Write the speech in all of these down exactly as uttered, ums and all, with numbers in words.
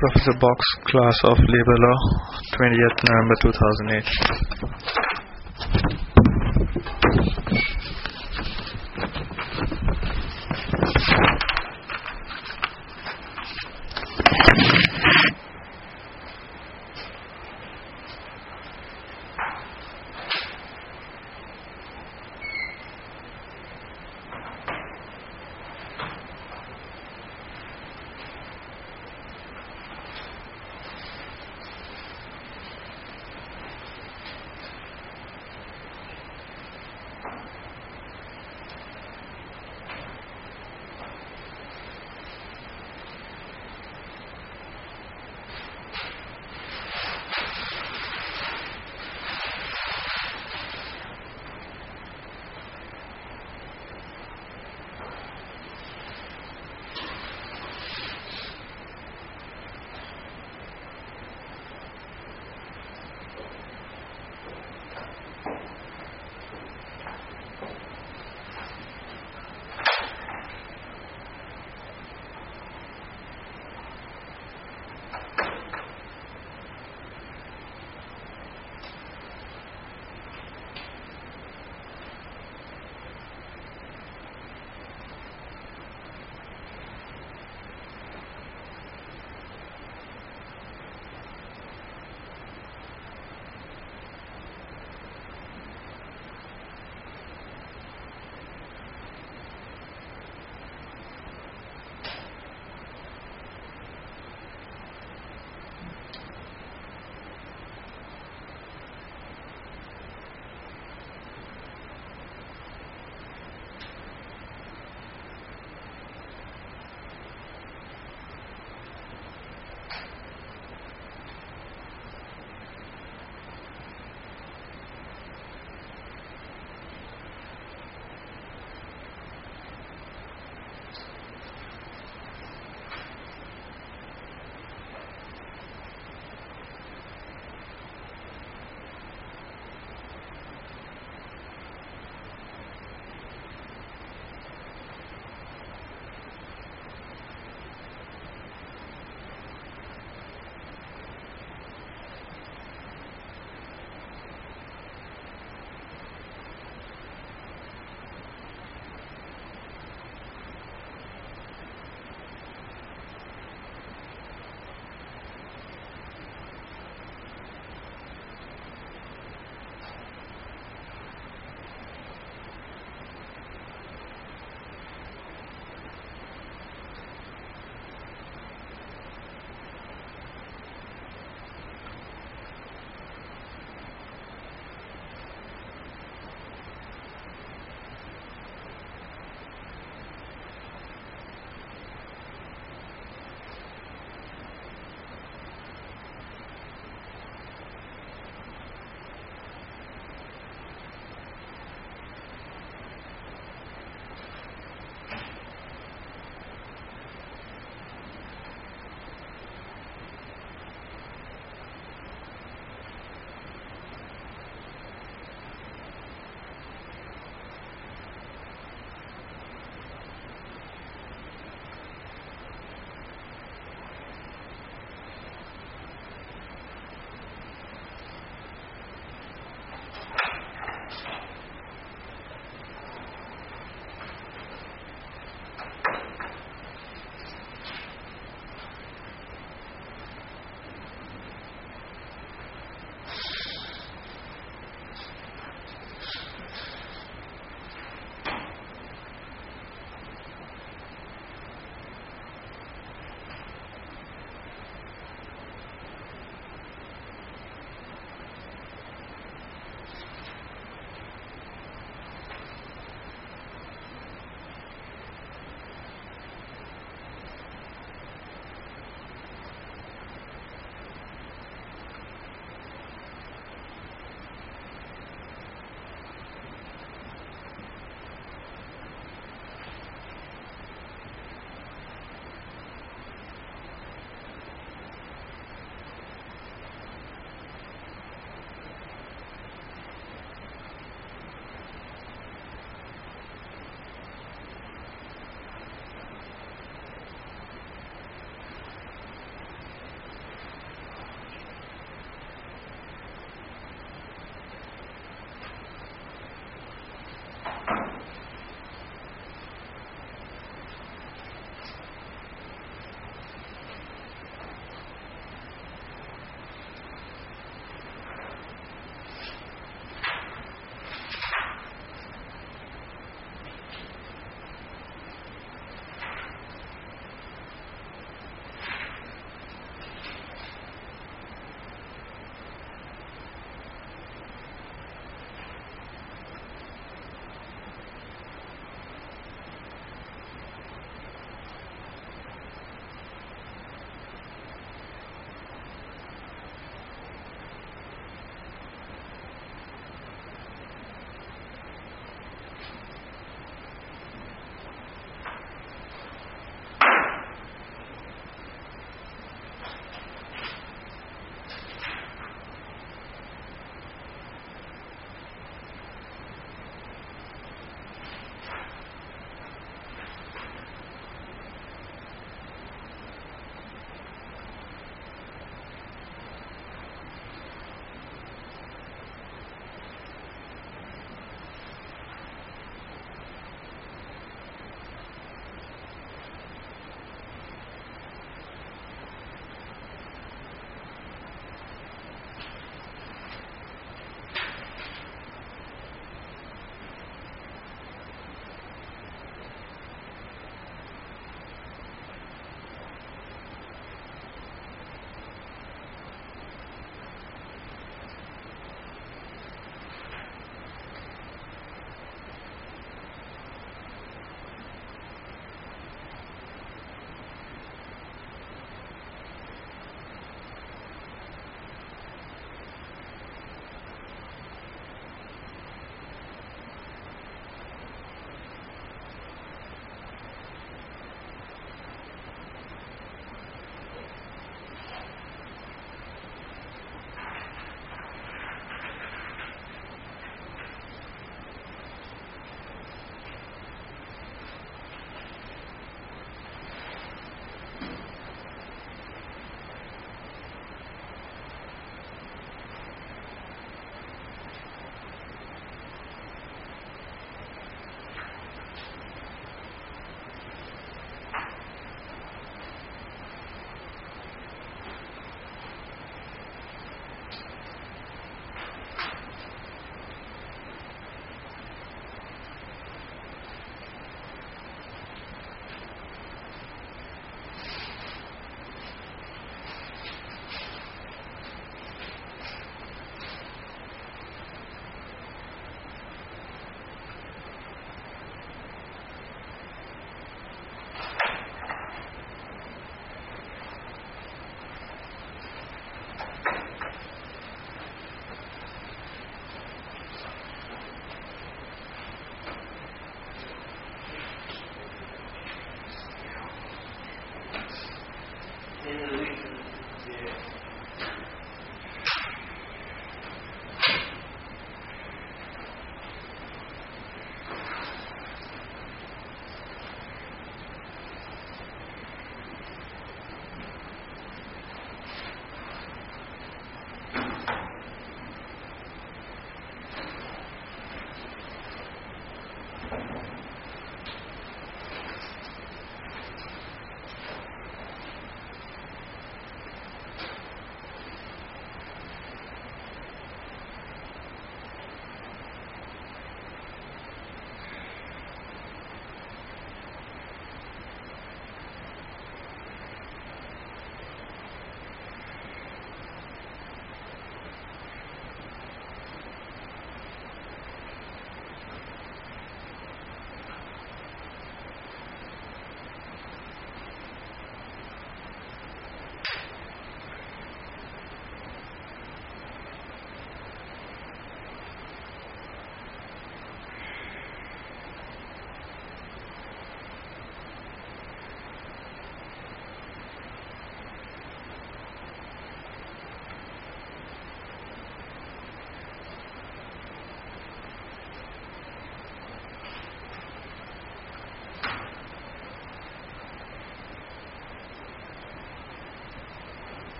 Professor Box, Class of Labor Law, twentieth November two thousand eight.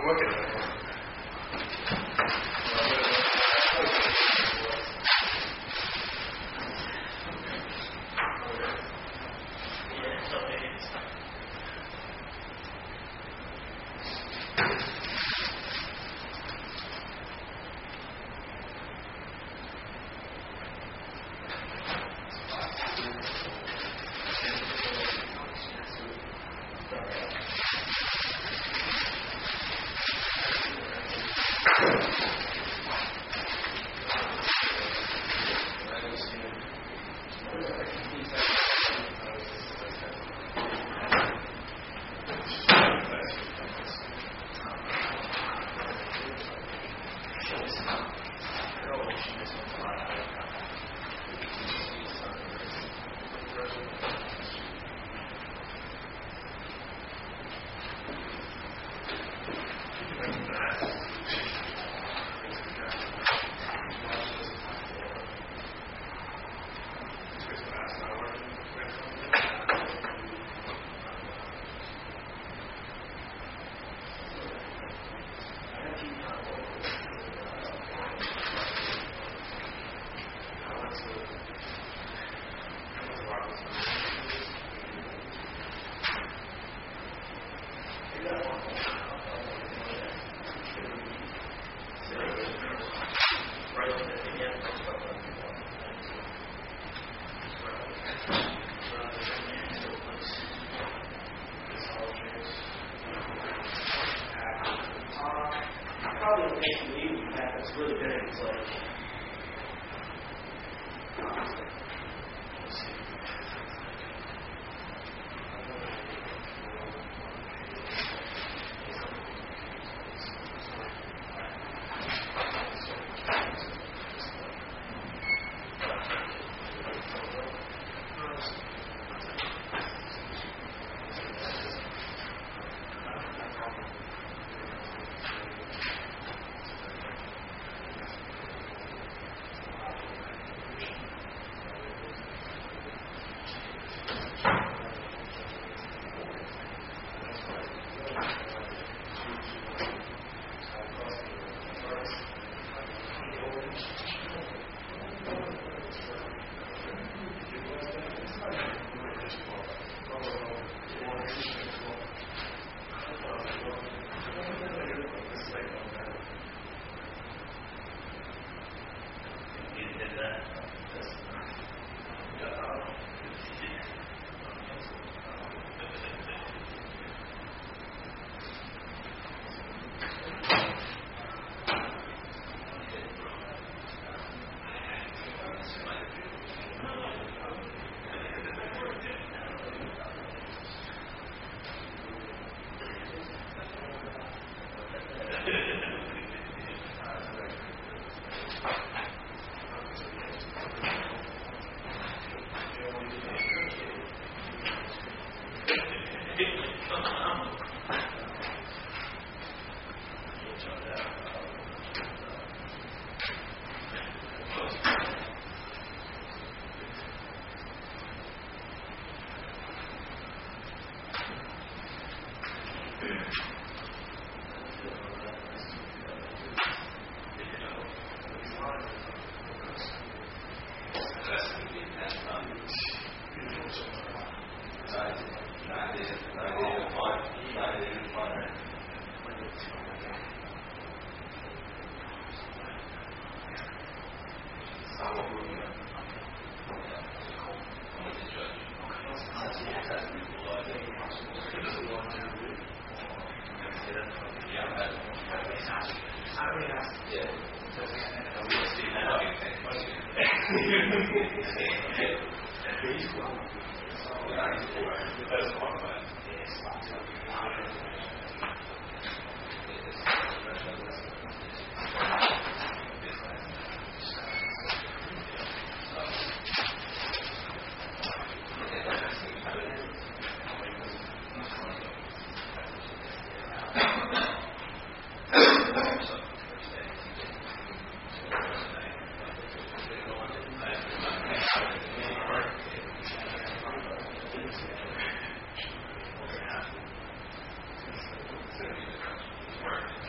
Work.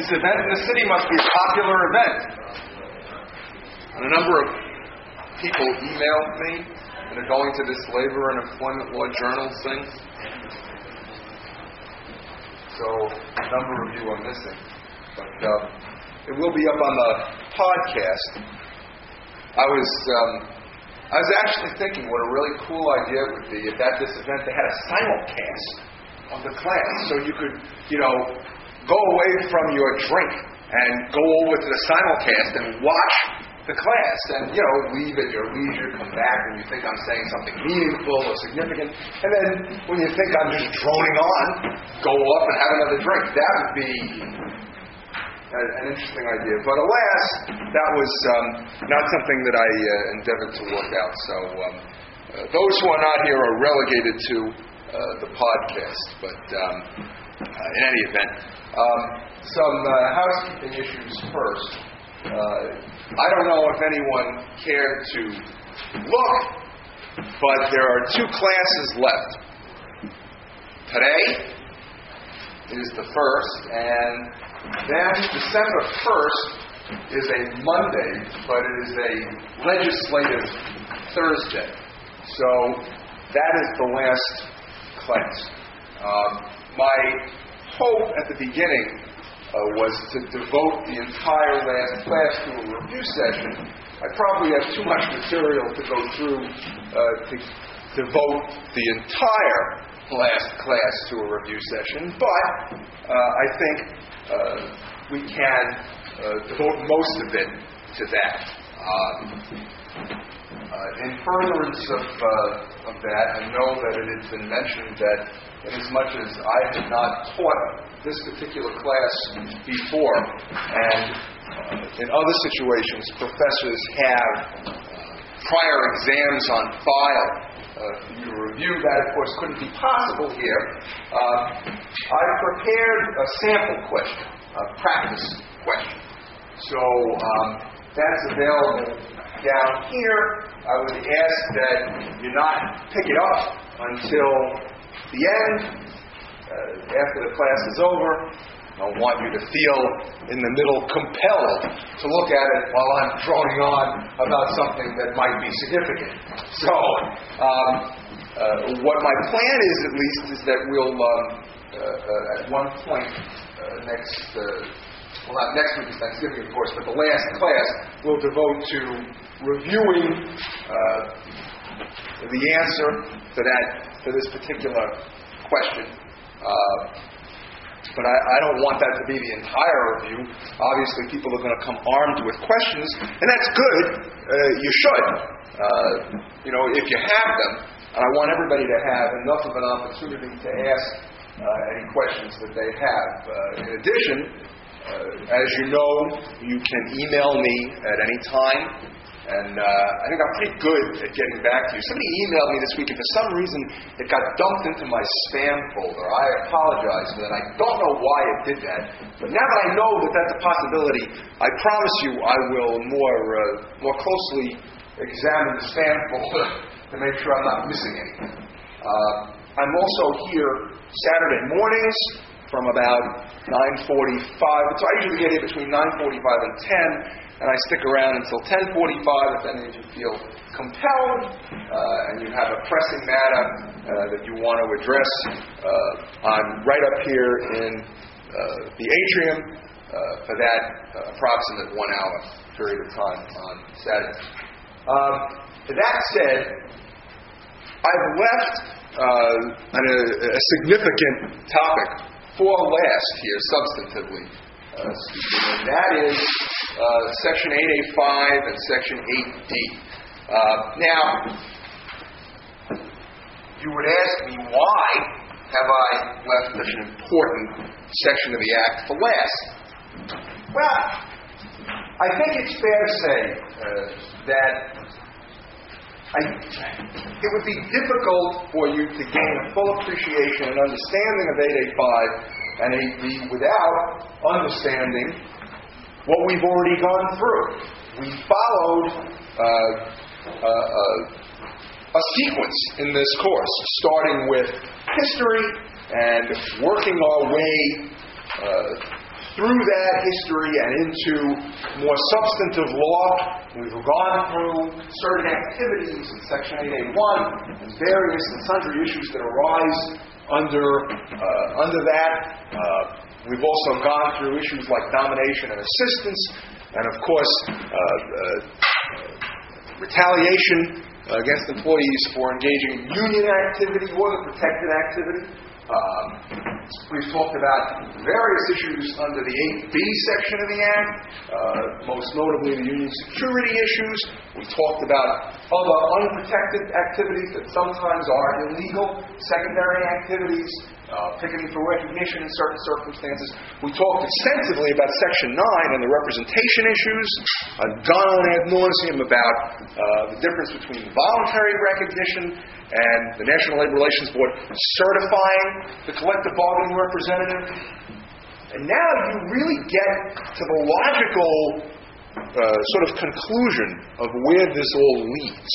This event in the city must be a popular event. And a number of people emailed me and are going to this labor and employment law journal thing. So a number of you are missing. But uh, it will be up on the podcast. I was um, I was actually thinking what a really cool idea it would be if at this event they had a simulcast of the class. So you could, you know, go away from your drink and go over to the simulcast and watch the class and, you know, leave at your leisure, come back when you think I'm saying something meaningful or significant, and then when you think I'm just droning on, go up and have another drink. That would be a, an interesting idea. But alas, that was um, not something that I uh, endeavored to work out. So um, uh, those who are not here are relegated to uh, the podcast. But um, uh, in any event, um, some uh, housekeeping issues first. Uh, I don't know if anyone cared to look, but there are two classes left. Today is the first, and then December first is a Monday, but it is a legislative Thursday. So that is the last class. Um, my hope at the beginning Uh, was to devote the entire last class to a review session. I probably have too much material to go through uh, to devote the entire last class to a review session, but uh, I think uh, we can uh, devote most of it to that. Um, uh, in furtherance of, uh, of that, I know that it has been mentioned that inasmuch as I had not taught this particular class before, and uh, in other situations, professors have uh, prior exams on file uh, for you to review. That, of course, couldn't be possible here. Uh, I prepared a sample question, a practice question. So um, that's available down here. I would ask that you not pick it up until the end, uh, after the class is over. I don't want you to feel in the middle compelled to look at it while I'm droning on about something that might be significant. So, um, uh, what my plan is, at least, is that we'll, um, uh, uh, at one point uh, next, uh, well, not next week is Thanksgiving, of course, but the last class we'll devote to reviewing uh, the answer to that, to this particular question. Uh, but I, I don't want that to be the entire review. Obviously, people are going to come armed with questions, and that's good. Uh, you should. Uh, you know, if you have them, and I want everybody to have enough of an opportunity to ask uh, any questions that they have. Uh, in addition, uh, as you know, you can email me at any time. And uh, I think I'm pretty good at getting back to you. Somebody emailed me this week, and for some reason it got dumped into my spam folder. I apologize for that. I don't know why it did that. But now that I know that that's a possibility, I promise you I will more uh, more closely examine the spam folder to make sure I'm not missing anything. Uh, I'm also here Saturday mornings from about nine forty-five. So I usually get here between nine forty-five and ten. And I stick around until ten forty-five if any of you feel compelled uh, and you have a pressing matter uh, that you want to address. Uh, I'm right up here in uh, the atrium uh, for that uh, approximate one hour period of time on Saturday. Um, that said, I've left uh, an, a, a significant topic for last here, substantively. Uh, and that is uh, Section eight A five and Section eight D. Uh, now, you would ask me, why have I left such an important section of the Act for last? Well, I think it's fair to say uh, that I, it would be difficult for you to gain a full appreciation and understanding of eight A five and eight D without understanding what we've already gone through. We followed uh, uh, uh, a sequence in this course, starting with history and working our way uh, through that history and into more substantive law, we've gone through certain activities in Section eight A one and various and sundry issues that arise under uh, under that. Uh, we've also gone through issues like domination and assistance, and of course, uh, uh, retaliation against employees for engaging in union activity or the protected activity. Um, we've talked about various issues under the eight B section of the Act, uh, most notably the union security issues. We talked about other unprotected activities that sometimes are illegal, secondary activities, uh, picketing for recognition in certain circumstances. We talked extensively about Section nine and the representation issues. I've gone on ad nauseum about uh, the difference between voluntary recognition and the National Labor Relations Board certifying the collective bargaining representative. And now you really get to the logical uh, sort of conclusion of where this all leads.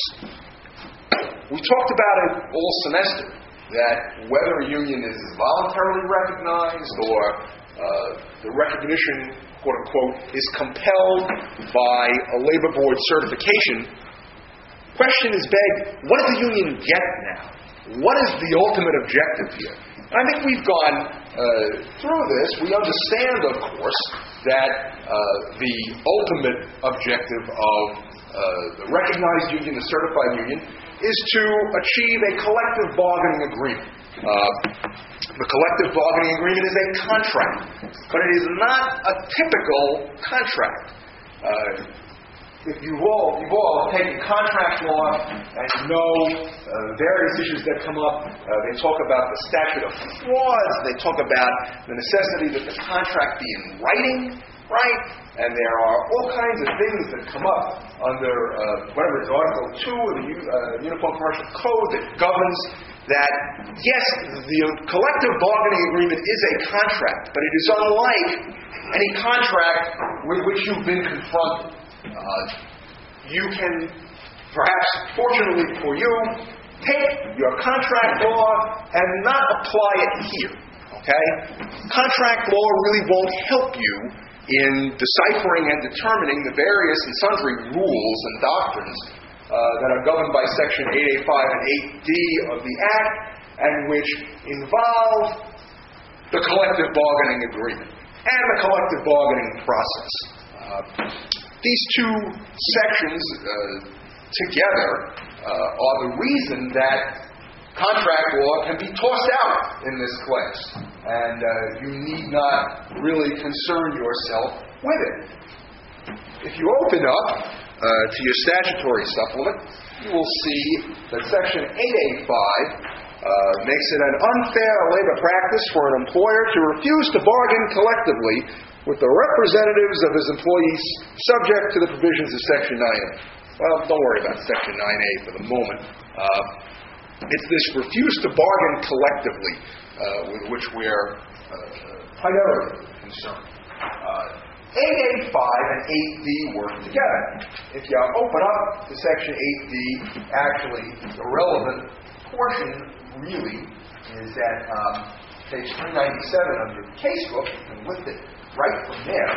We talked about it all semester, that whether a union is voluntarily recognized or uh, the recognition, quote-unquote, is compelled by a labor board certification, question is begged, what does the union get now? What is the ultimate objective here? And I think we've gone uh, through this. We understand, of course, that uh, the ultimate objective of uh, the recognized union, the certified union, is to achieve a collective bargaining agreement. Uh, the collective bargaining agreement is a contract, but it is not a typical contract. Uh, If you've all, you've all taken contract law and you know uh, various issues that come up, uh, they talk about the statute of frauds, they talk about the necessity that the contract be in writing, right? And there are all kinds of things that come up under uh, whatever it's Article two of the uh, Uniform Commercial Code that governs that, yes, the collective bargaining agreement is a contract, but it is unlike any contract with which you've been confronted. Uh, you can, perhaps fortunately for you, take your contract law and not apply it here. Okay? Contract law really won't help you in deciphering and determining the various and sundry rules and doctrines uh, that are governed by Section eight A five and eight D of the Act, and which involve the collective bargaining agreement and the collective bargaining process. Uh, These two sections uh, together uh, are the reason that contract law can be tossed out in this class, and uh, you need not really concern yourself with it. If you open up uh, to your statutory supplement, you will see that Section eight A five uh, makes it an unfair labor practice for an employer to refuse to bargain collectively with the representatives of his employees subject to the provisions of Section nine A. Well, don't worry about Section nine A for the moment. Uh, it's this refuse to bargain collectively uh, with which we're uh, primarily concerned. Uh, eight A five and eight D work together. If you open up to Section eight D, actually the relevant portion really is at um, page three ninety-seven of your casebook. You can lift it right from there.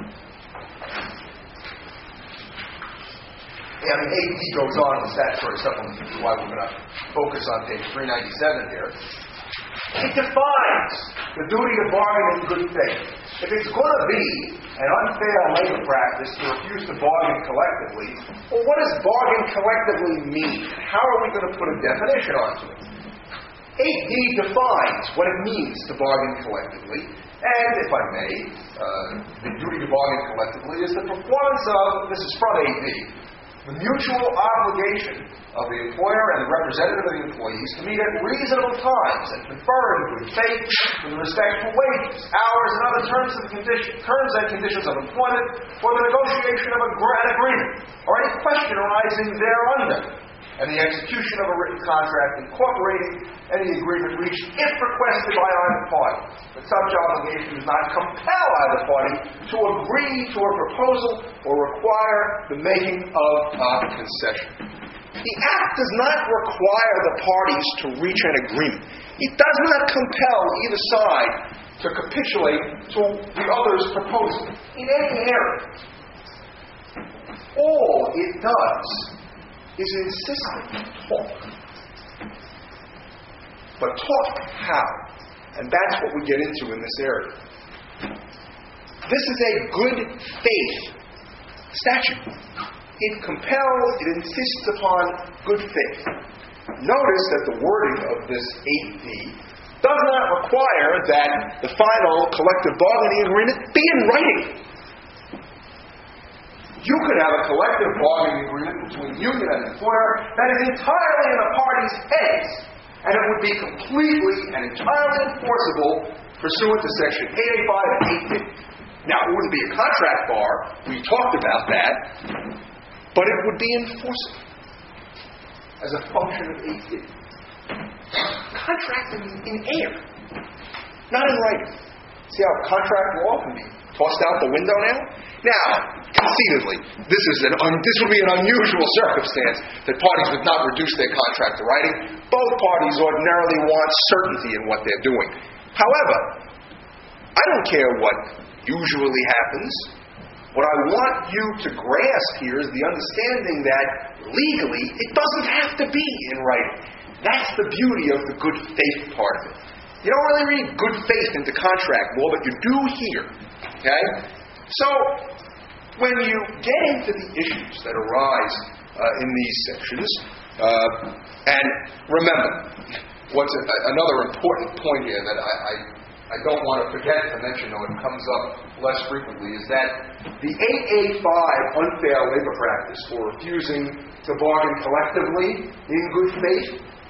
Yeah, I mean, eight D goes on in the statutory supplement, which is why we're going to focus on page three ninety-seven here. It defines the duty to bargain in good faith. If it's going to be an unfair labor practice to refuse to bargain collectively, well, what does bargain collectively mean? How are we going to put a definition onto it? eight D defines what it means to bargain collectively, and, if I may, uh, the duty to bargain collectively is the performance of, this is from eight D, the mutual obligation of the employer and the representative of the employees to meet at reasonable times and confer in good faith with respect to wages, hours, and other terms, of condition, terms and conditions of employment for the negotiation of a, an agreement or any question arising thereunder, and the execution of a written contract incorporating any agreement reached if requested by either party. But such obligation does not compel either party to agree to a proposal or require the making of a concession. The Act does not require the parties to reach an agreement. It does not compel either side to capitulate to the other's proposal in any area. All it does is insist that you talk. But talk how? And that's what we get into in this area. This is a good faith statute. It compels, it insists upon good faith. Notice that the wording of this eight D does not require that the final collective bargaining agreement be in writing. You could have a collective bargaining agreement between union and employer that is entirely in the parties' heads, and it would be completely and entirely enforceable pursuant to Section eight eighty-five and eight fifty. Now, it wouldn't be a contract bar. We talked about that. But it would be enforceable as a function of eight fifty. Contract in, in air, not in writing. See how contract law can be tossed out the window now? Now, conceitedly, this is an un, this would be an unusual circumstance that parties would not reduce their contract to writing. Both parties ordinarily want certainty in what they're doing. However, I don't care what usually happens. What I want you to grasp here is the understanding that legally it doesn't have to be in writing. That's the beauty of the good faith part of it. You don't really read good faith into contract law, but you do here. Okay? So, when you get into the issues that arise uh, in these sections, uh, and remember, what's a, another important point here that I, I, I don't want to forget to mention, though it comes up less frequently, is that the eight eighty-five unfair labor practice for refusing to bargain collectively in good faith,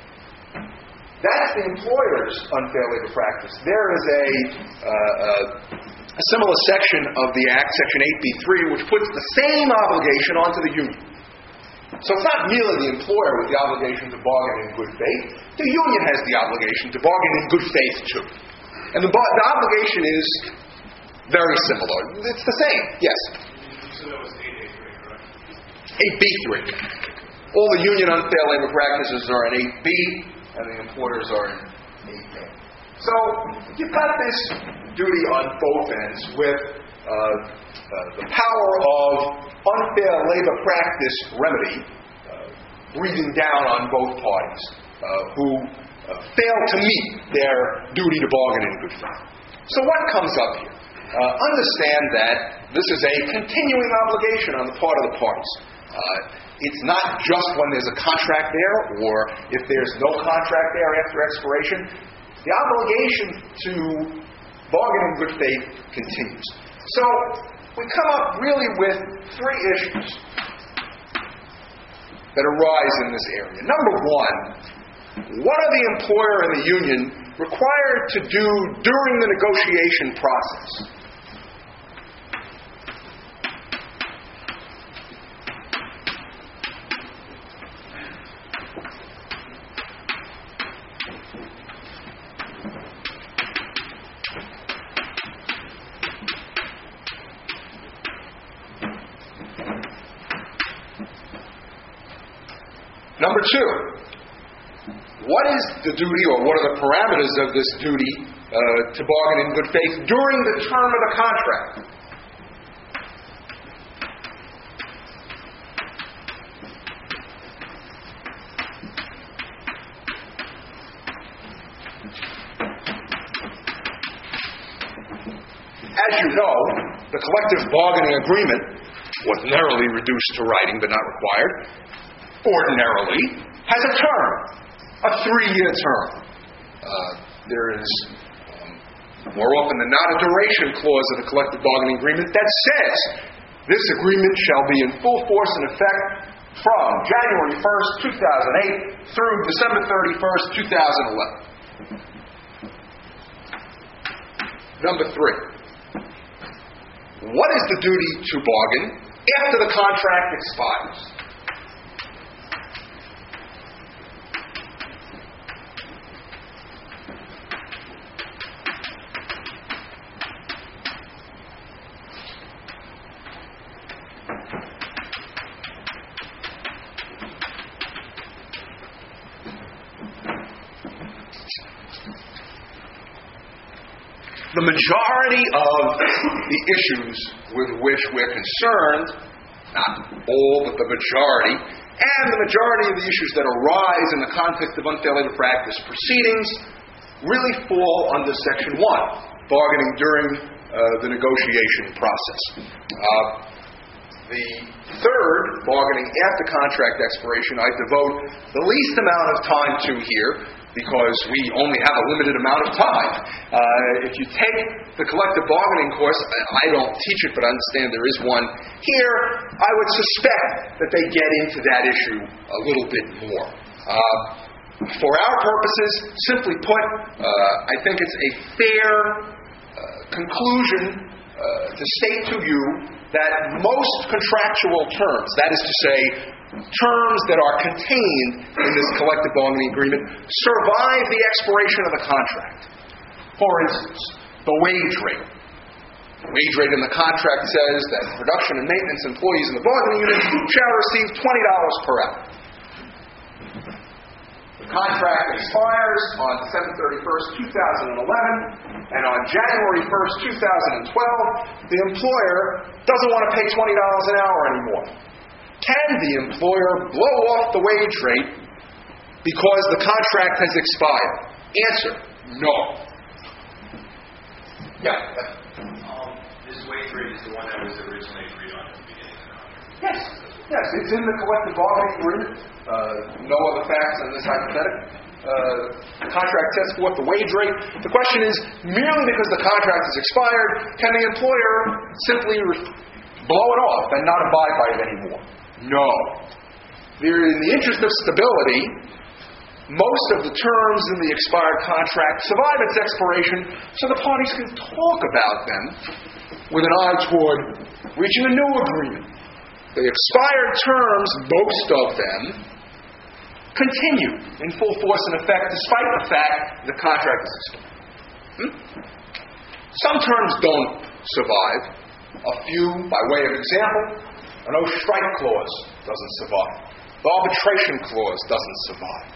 that's the employer's unfair labor practice. There is a, uh, a similar section of the Act, Section eight B three, which puts the same obligation onto the union. So it's not merely the employer with the obligation to bargain in good faith. The union has the obligation to bargain in good faith, too. And the, the obligation is very similar. It's the same, yes. So that was eight A three, correct? eight B three. All the union unfair labor practices are in eight B, and the employers are in eight A. So you've got this duty on both ends with uh, uh, the power of unfair labor practice remedy uh, breathing down on both parties uh, who uh, fail to meet their duty to bargain in good faith. So what comes up here? Uh, understand that this is a continuing obligation on the part of the parties. Uh, it's not just when there's a contract there or if there's no contract there after expiration. The obligation to bargain in good faith continues. So we come up really with three issues that arise in this area. Number one, what are the employer and the union required to do during the negotiation process? Number two, what is the duty or what are the parameters of this duty uh, to bargain in good faith during the term of the contract? As you know, the collective bargaining agreement, ordinarily reduced to writing but not required, ordinarily has a term, a three-year term. Uh, there is, um, more often than not, a duration clause of the collective bargaining agreement that says this agreement shall be in full force and effect from January first, two thousand eight through December thirty-first, two thousand eleven. Number three, what is the duty to bargain after the contract expires? the majority of the issues with which we're concerned, not all, but the majority, and the majority of the issues that arise in the context of unfair labor practice proceedings really fall under Section one, bargaining during uh, the negotiation process. Uh, the third, bargaining after contract expiration, I devote the least amount of time to here, because we only have a limited amount of time. Uh, if you take the collective bargaining course, I don't teach it, but I understand there is one here, I would suspect that they get into that issue a little bit more. Uh, for our purposes, simply put, uh, I think it's a fair uh, conclusion uh, to state to you that most contractual terms, that is to say, terms that are contained in this collective bargaining agreement, survive the expiration of the contract. For instance, the wage rate. The wage rate in the contract says that production and maintenance employees in the bargaining unit shall receive twenty dollars per hour. The contract expires on December thirty-first, two thousand eleven, and on January first, two thousand twelve, the employer doesn't want to pay twenty dollars an hour anymore. Can the employer blow off the wage rate because the contract has expired? Answer, no. Yeah. Um, this wage rate is the one that was originally agreed on at the beginning of the contract. Yes. Yes, it's in the collective bargaining agreement. Uh, no other facts on this hypothetical. Uh, the contract sets forth the wage rate. The question is, merely because the contract is expired, can the employer simply re- blow it off and not abide by it anymore? No. There, in the interest of stability, most of the terms in the expired contract survive its expiration so the parties can talk about them with an eye toward reaching a new agreement. The expired terms, most of them, continue in full force and effect despite the fact the contract is expired. Hmm? Some terms don't survive. A few, by way of example, a no-strike clause doesn't survive. The arbitration clause doesn't survive.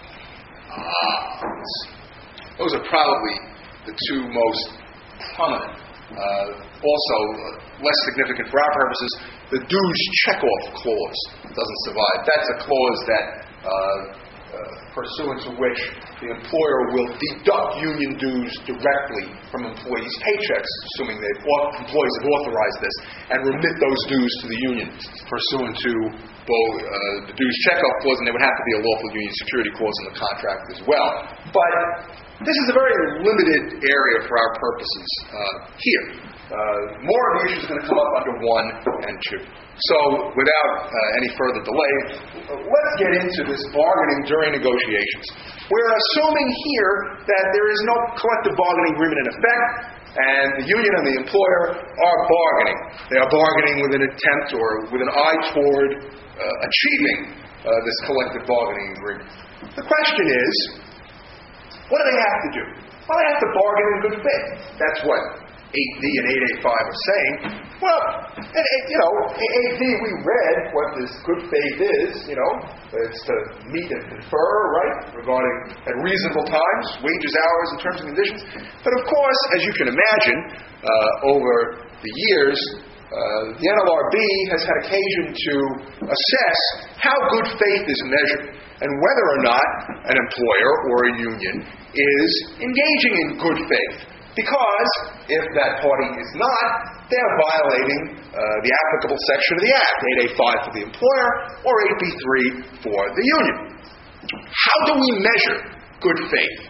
Ah, those are probably the two most prominent. Uh, also, uh, less significant for our purposes, the dues check-off clause doesn't survive. That's a clause that, uh, uh, pursuant to which the employer will deduct union dues directly from employees' paychecks, assuming they've employees have authorized this, and remit those dues to the union, pursuant to both uh, the dues check-off clause, and there would have to be a lawful union security clause in the contract as well. But this is a very limited area for our purposes uh, here. Uh, more of the issues are going to come up under one and two. So, without uh, any further delay, let's get into this bargaining during negotiations. We're assuming here that there is no collective bargaining agreement in effect, and the union and the employer are bargaining. They are bargaining with an attempt or with an eye toward uh, achieving uh, this collective bargaining agreement. The question is, what do they have to do? Well, they have to bargain in good faith. That's what eight D and eight A five are saying. Well, and, you know, in eight D we read what this good faith is, you know. It's to meet and confer, right, regarding at reasonable times, wages, hours, and terms and conditions. But of course, as you can imagine, uh, over the years, uh, the N L R B has had occasion to assess how good faith is measured and whether or not an employer or a union is engaging in good faith. Because if that party is not, they're violating uh, the applicable section of the Act, eight A five for the employer or eight B three for the union. How do we measure good faith?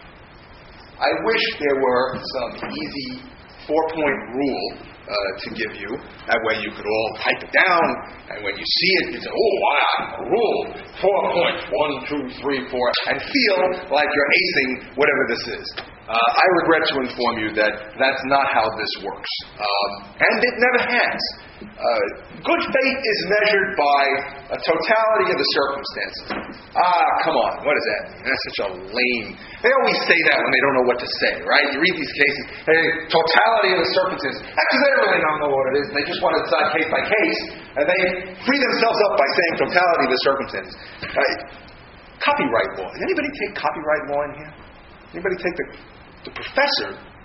I wish there were some easy four-point rule uh, to give you. That way you could all type it down, and when you see it, you say, oh, wow, a rule, four points, one, two, three, four, and feel like you're acing whatever this is. Uh, I regret to inform you that that's not how this works. Um, and it never has. Uh, good faith is measured by a totality of the circumstances. Ah, come on, what does that mean? That's such a lame... They always say that when they don't know what to say, right? You read these cases, hey, totality of the circumstances. That's because they really don't know what it is. They just want to decide case by case, and they free themselves up by saying totality of the circumstances. Uh, copyright law. Does anybody take copyright law in here? Anybody take the... The professor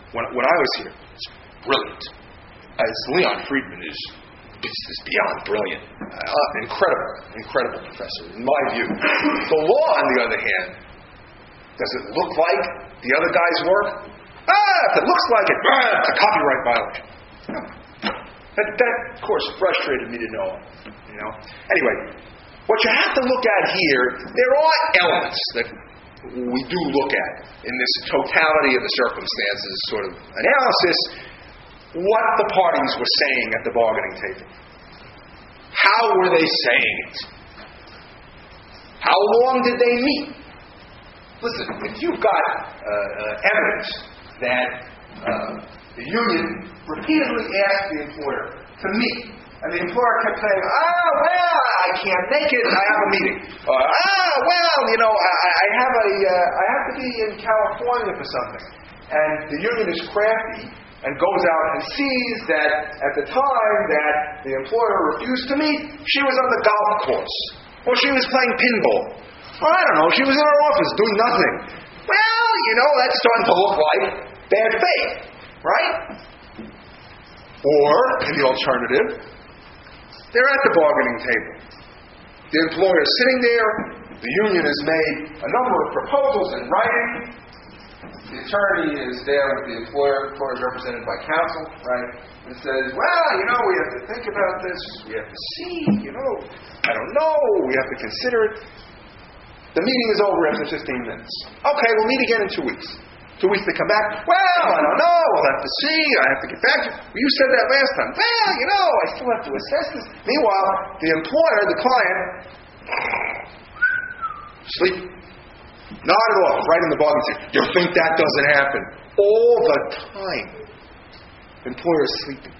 when, when I was here, it's brilliant. As Leon Friedman is, is, is beyond brilliant. Uh, incredible, incredible professor, in my view. The law, on the other hand, does it look like the other guy's work? Ah, if it looks like it, ah, it's a copyright violation. No. That, that, of course, frustrated me to know. You know. Anyway, what you have to look at here, there are elements that we do look at in this totality of the circumstances sort of analysis. What the parties were saying at the bargaining table. How were they saying it? How long did they meet? Listen, if you've got uh, uh, evidence that uh, the union repeatedly asked the employer to meet, and the employer kept saying, ah, well, I can't make it, I have a meeting. Or, ah, well, you know, I, I have a, uh, I have to be in California for something. And the union is crafty and goes out and sees that at the time that the employer refused to meet, she was on the golf course. Or she was playing pinball. Or I don't know, she was in her office doing nothing. Well, you know, that's starting to look like bad faith, right? Or, in the alternative, they're at the bargaining table. The employer is sitting there. The union has made a number of proposals in writing. The attorney is there with the employer. The employer is represented by counsel, right? And says, well, you know, we have to think about this. We have to see, you know. I don't know. We have to consider it. The meeting is over after fifteen minutes. Okay, we'll meet again in two weeks. Two weeks they come back. Well, I don't know. We'll have to see. I have to get back to you. Well, you said that last time. Well, you know, I still have to assess this. Meanwhile, the employer, the client, sleep. Nodded off right in the bargaining table. You think that doesn't happen? All the time. The employer is sleeping.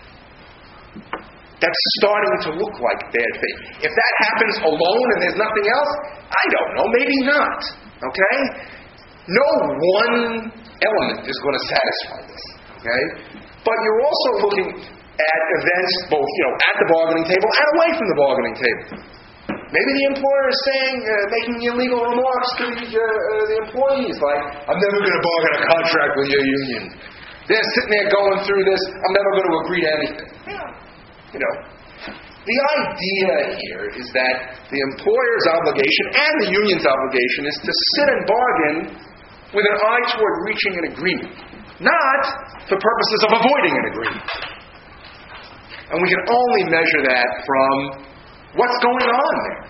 That's starting to look like bad faith. If that happens alone and there's nothing else, I don't know. Maybe not. Okay? No one element is going to satisfy this. Okay? But you're also looking at events both, you know, at the bargaining table and away from the bargaining table. Maybe the employer is saying, uh, making illegal remarks to the, uh, uh, the employees, like, I'm never going to bargain a contract with your union. They're sitting there going through this. I'm never going to agree to anything. Yeah. You know, the idea here is that the employer's obligation and the union's obligation is to sit and bargain with an eye toward reaching an agreement, not for purposes of avoiding an agreement. And we can only measure that from what's going on there.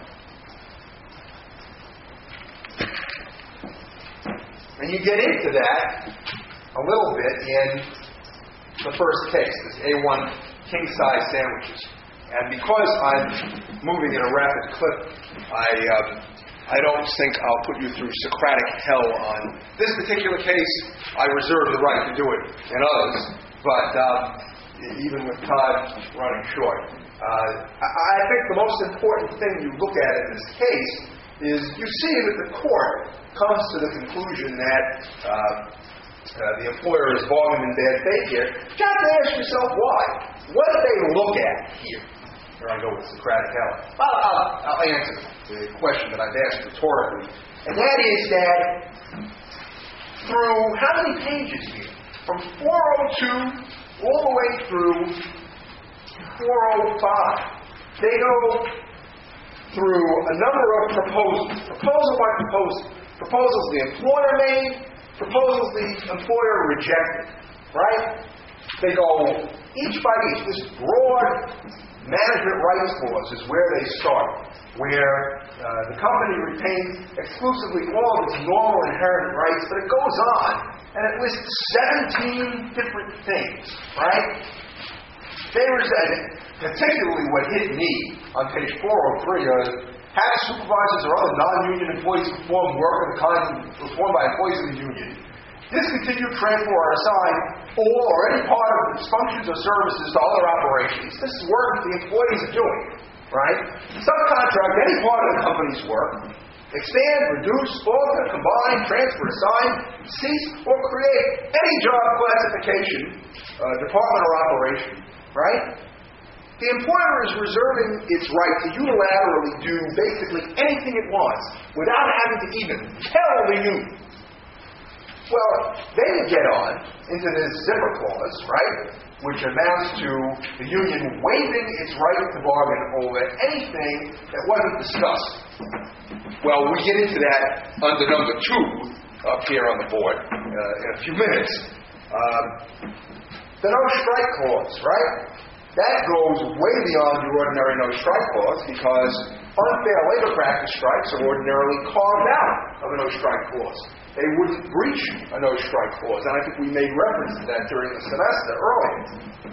And you get into that a little bit in the first case, this A one king-size sandwiches. And because I'm moving at a rapid clip, I um, I don't think I'll put you through Socratic hell on this particular case. I reserve the right to do it in others. But um, even with Todd running short. Uh, I think the most important thing you look at in this case is you see that the court comes to the conclusion that uh, uh, the employer is bargaining in bad faith here. You have to ask yourself why. What do they look at here? Here I go with Socratic hell. Well, I'll, I'll answer the question that I've asked rhetorically. And that is that through how many pages here? From four oh two all the way through four oh five. They go through a number of proposals. Proposal by proposal. Proposals the employer made, proposals the employer rejected. Right? They go each by each. This broad management rights clause is where they start, where uh, the company retains exclusively all of its normal inherent rights, but it goes on and it lists seventeen different things. Right? Favors, and particularly what hit me on page four oh three, uh, have supervisors or other non-union employees perform work of the kind performed by employees of the union. Discontinue, transfer, or assign all or any part of its functions or services to other operations. This is work that the employees are doing, right? Subcontract any part of the company's work. Expand, reduce, alter, combine, transfer, assign, cease, or create any job classification, uh, department, or operation. Right? The employer is reserving its right to unilaterally do basically anything it wants without having to even tell the union. Well, then you get on into this zipper clause, right, which amounts to the union waiving its right to bargain over anything that wasn't discussed. Well, we get into that under number two up here on the board uh, in a few minutes. Um, the no-strike clause, right? That goes way beyond the ordinary no-strike clause because unfair labor practice strikes are ordinarily carved out of a no-strike clause. They wouldn't breach a no-strike clause, and I think we made reference to that during the semester earlier.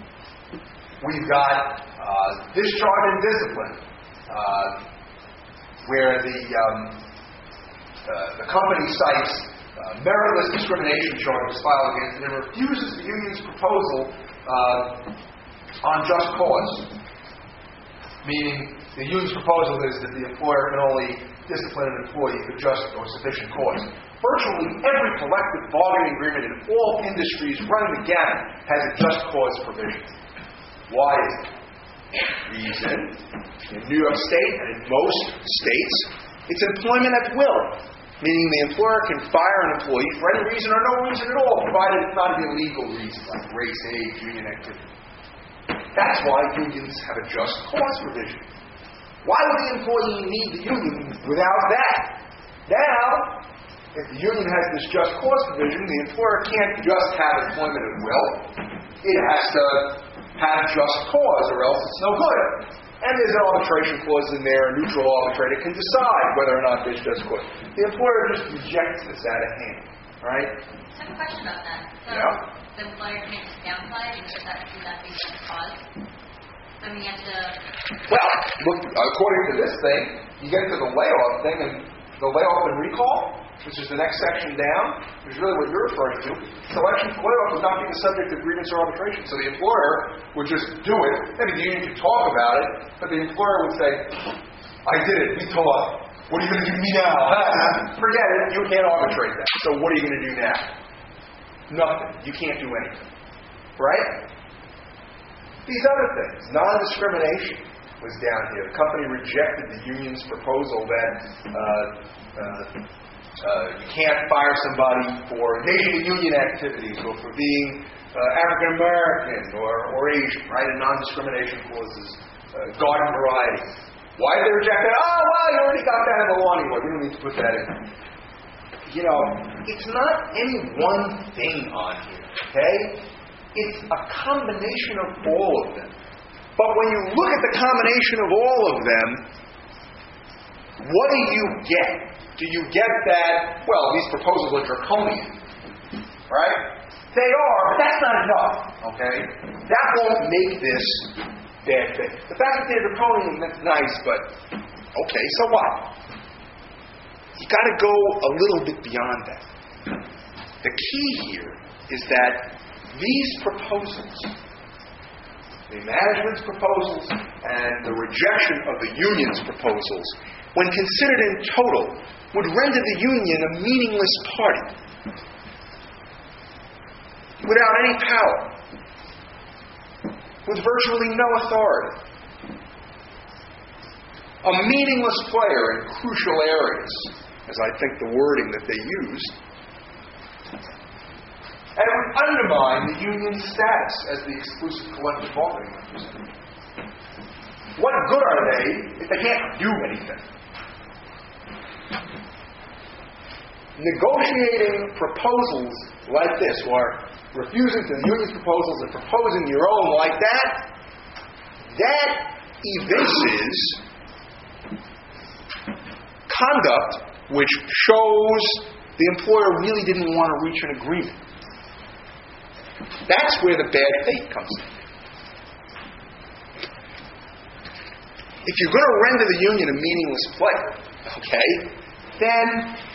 We've got uh, discharge and discipline, uh, where the um, uh, the company cites uh, meritless discrimination charges filed against it and refuses the union's proposal uh, on just cause. Meaning, the union's proposal is that the employer can only discipline an employee for just or sufficient cause. Virtually every collective bargaining agreement in all industries running the gamut has a just cause provision. Why is it? Reason, in New York State and in most states, it's employment at will, meaning the employer can fire an employee for any reason or no reason at all, provided it's not an illegal reason, like race, age, union activity. That's why unions have a just cause provision. Why would the employee need the union without that? Now, if the union has this just cause provision, the employer can't just have employment at will. It has to have just cause, or else it's no good. And there's an arbitration clause in there. A neutral arbitrator can decide whether or not there's just cause. The employer just rejects this out of hand. All right? I have a question about that. So yeah. The employer can just downsize and should that, should that be just cause? I mean, you have to... Well, look, according to this thing, you get to the layoff thing, and the layoff and recall, which is the next section down, which is really what you're referring to. Selection for layoff would not be the subject of grievance or arbitration. So the employer would just do it. Maybe the union could talk about it, but the employer would say, I did it, we talked. What are you going to do to me now? Forget it, you can't arbitrate that. So what are you going to do now? Nothing. You can't do anything. Right? These other things, non-discrimination was down here. The company rejected the union's proposal that uh, uh, uh, you can't fire somebody for engaging in union activities or for being uh, African American or, or Asian, right? And non-discrimination clauses, uh, garden variety. Why did they reject it? Oh, well, you already got that in the law anyway. We don't need to put that in. You know, it's not any one thing on here, okay? It's a combination of all of them. But when you look at the combination of all of them, what do you get? Do you get that, well, these proposals are draconian, right? They are, but that's not enough, okay? That won't make this bad thing. The fact that they're draconian, that's nice, but okay, so what? You got to go a little bit beyond that. The key here is that these proposals, the management's proposals and the rejection of the union's proposals, when considered in total, would render the union a meaningless party without any power, with virtually no authority, a meaningless player in crucial areas, as I think the wording that they used, and it would undermine the union's status as the exclusive collective bargaining representative. What good are they if they can't do anything? Negotiating proposals like this, or refusing to the union's proposals and proposing your own like that, that evinces conduct which shows the employer really didn't want to reach an agreement. That's where the bad faith comes in. If you're going to render the union a meaningless player, okay, then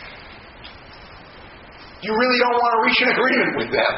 you really don't want to reach an agreement with them.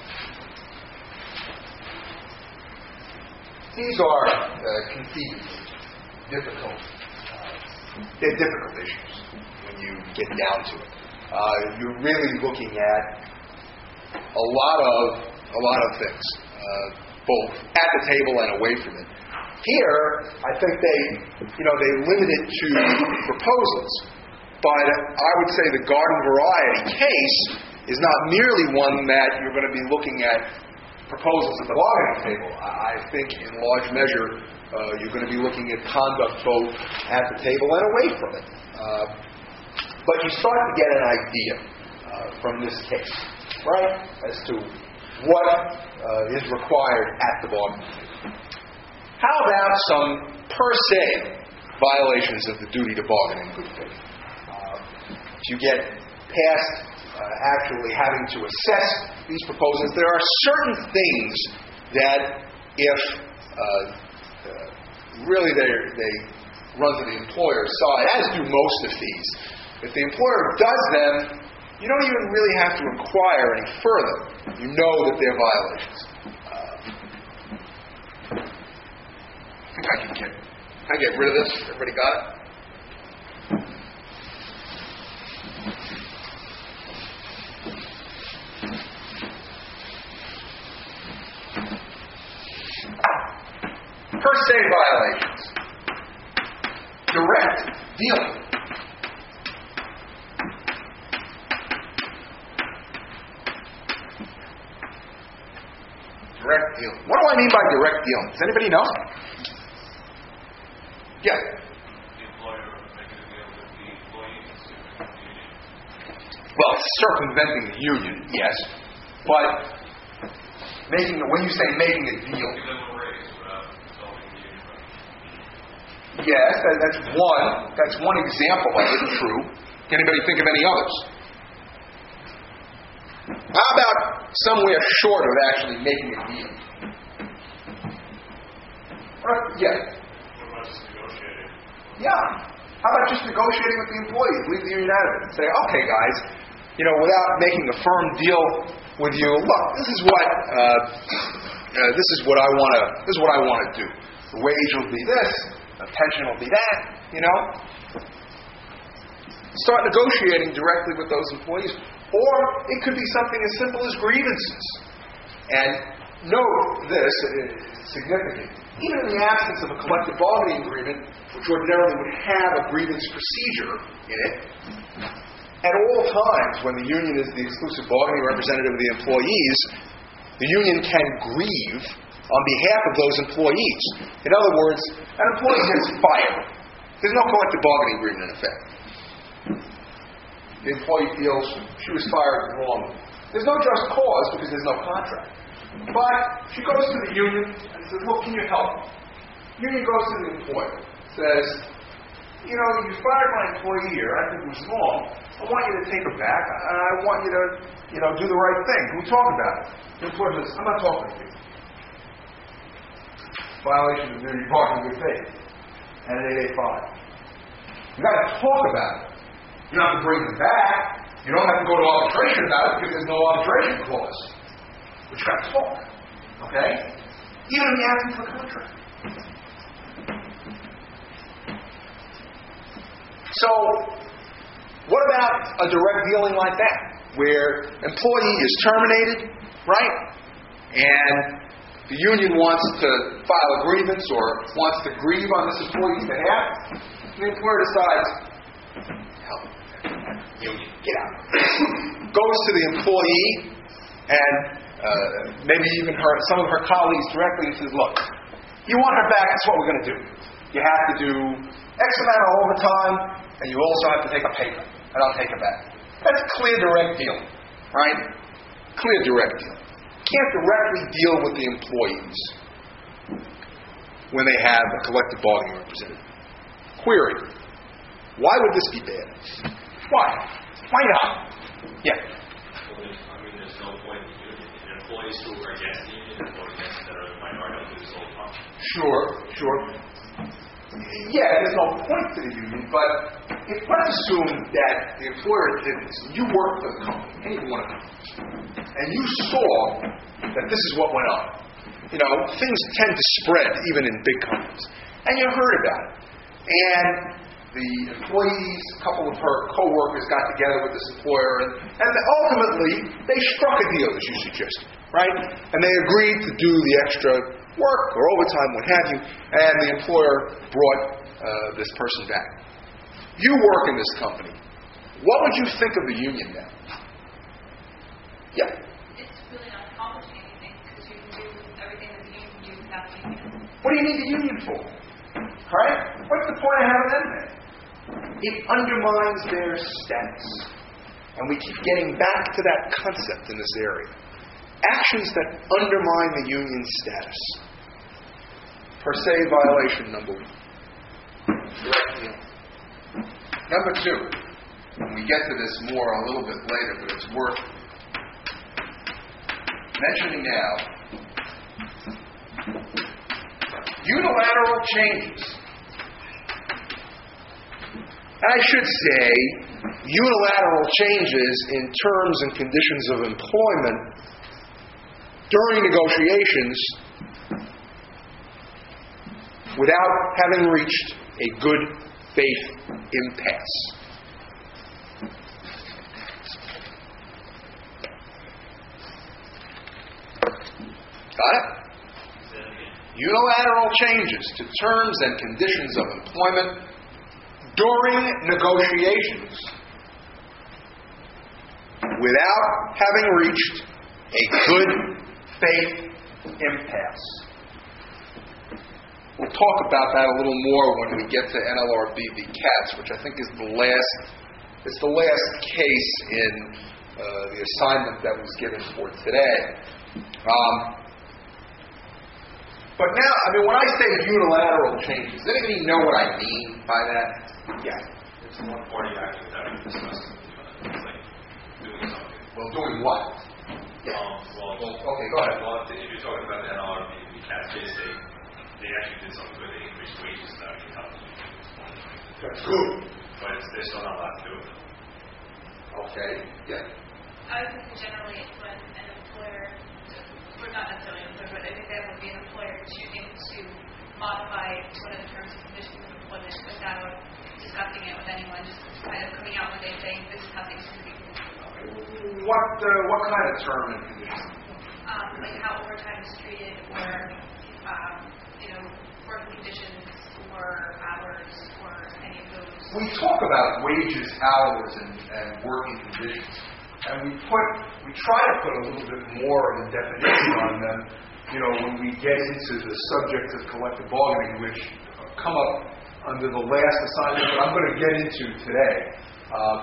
These are uh, conceivably difficult. Uh, they're difficult issues when you get down to it. Uh, you're really looking at a lot of a lot of things, uh, both at the table and away from it. Here, I think they, you know, they limit it to proposals. But I would say the garden variety case is not merely one that you're going to be looking at proposals at the bargaining table. I think in large measure uh, you're going to be looking at conduct both at the table and away from it. Uh, but you start to get an idea uh, from this case, right, as to what uh, is required at the bargaining table. How about some per se violations of the duty to bargain in good faith? Uh, you get past uh, actually having to assess these proposals, there are certain things that if uh, uh, really they they run to the employer's side, as do most of these. If the employer does them, you don't even really have to inquire any further. You know that they're violations. Uh, I think I can get, can I get rid of this? Everybody got it? Per se violations. Direct dealing. Direct dealing. What do I mean by direct dealing? Does anybody know? Yeah. The employer making a deal with the employees to the union. Well, circumventing the union, yes. But making when you say making a deal. Give them a raise without consulting the union. Yes, that, that's one. That's one example of it. True. Can anybody think of any others? How about somewhere short of actually making a deal? What, yeah. What about just negotiating? Yeah. How about just negotiating with the employees? Leave the union out of it and say, okay, guys, you know, without making a firm deal with you, look, this is what uh, uh, this is what I want to this is what I want to do. The wage will be this, the pension will be that. You know, start negotiating directly with those employees, or it could be something as simple as grievances. And note this is significant. Even in the absence of a collective bargaining agreement, which ordinarily would have a grievance procedure in it, at all times when the union is the exclusive bargaining representative of the employees, the union can grieve on behalf of those employees. In other words, an employee gets fired. There's no collective bargaining agreement in effect. The employee feels she was fired wrongly. There's no just cause because there's no contract. But she goes to the union and says, look, can you help me? The union goes to the employer, says, you know, you fired my employee here. I think it was wrong. I want you to take her back. I, I want you to, you know, do the right thing. Can we talk about it? The employer says, I'm not talking to you. Violation of duty to bargain in good faith. And an eight eighty-five. You've got to talk about it. You don't have to bring them back. You don't have to go to arbitration about it because there's no arbitration clause. But you've got to talk. Okay? Even in the absence of a contract. So, what about a direct dealing like that, where employee is terminated, right? And the union wants to file a grievance or wants to grieve on this employee's behalf. The employer decides, hell, union, get out. Goes to the employee and uh, maybe even her, some of her colleagues directly and says, look, you want her back, that's what we're going to do. You have to do X amount of overtime, and you also have to take a pay cut, and I'll take it back. That's clear direct dealing, right? Clear direct dealing. Can't directly deal with the employees when they have a collective bargaining representative. Query. Why would this be bad? Why? Why not? Yeah. Well, there's, I mean, there's no point in employees who are against the union and vote against that are a minority of this whole time. Sure, sure. Yeah, there's no point to the union, but if, let's assume that the employer did this. You work for the company, any one of them, and you saw that this is what went on. You know, things tend to spread even in big companies. And you heard about it. And the employees, a couple of her co-workers got together with this employer, and, and ultimately they struck a deal, as you suggested, right? And they agreed to do the extra work or overtime, what have you, and the employer brought uh, this person back. You work in this company. What would you think of the union now? do you need the union for? Right? What's the point of having them there? It undermines their status. And we keep getting back to that concept in this area. Actions that undermine the union's status. Per se violation number one. Direct dealing. Number two, and we get to this more a little bit later, but it's worth mentioning now. Unilateral changes. I should say unilateral changes in terms and conditions of employment during negotiations without having reached a good faith impasse. Got it? Unilateral changes to terms and conditions of employment during negotiations without having reached a good faith impasse. We'll talk about that a little more when we get to N L R B v. Katz, which I think is the last, it's the last case in uh, the assignment that was given for today. Um, but now, I mean, when I say unilateral changes, does anybody know what I mean by that? Yeah. It's one party action that we discussed. It's like doing something. Well, doing what? Yeah. Um, well, well, okay, go ahead. Well, if you're talking about the N L R B v. Katz case, they, they actually did something where they increased wages to actually help them. That's good. But it's, they're still not allowed to do it. Okay, yeah. I would think generally it's when an employer, or not necessarily an employer, but I think that would be an employer choosing to modify one of the terms and conditions of employment without discussing it with anyone, just kind of coming out one day saying this is how things should be moving forward. What uh, what kind of term and condition? Um, like how overtime is treated, or um, you know, working conditions, or hours, or any of those. We talk about wages, hours, and, and working conditions, and we put we try to put a little bit more of a definition on them. You know, when we get into the subject of collective bargaining, which come up under the last assignment that I'm going to get into today. Um,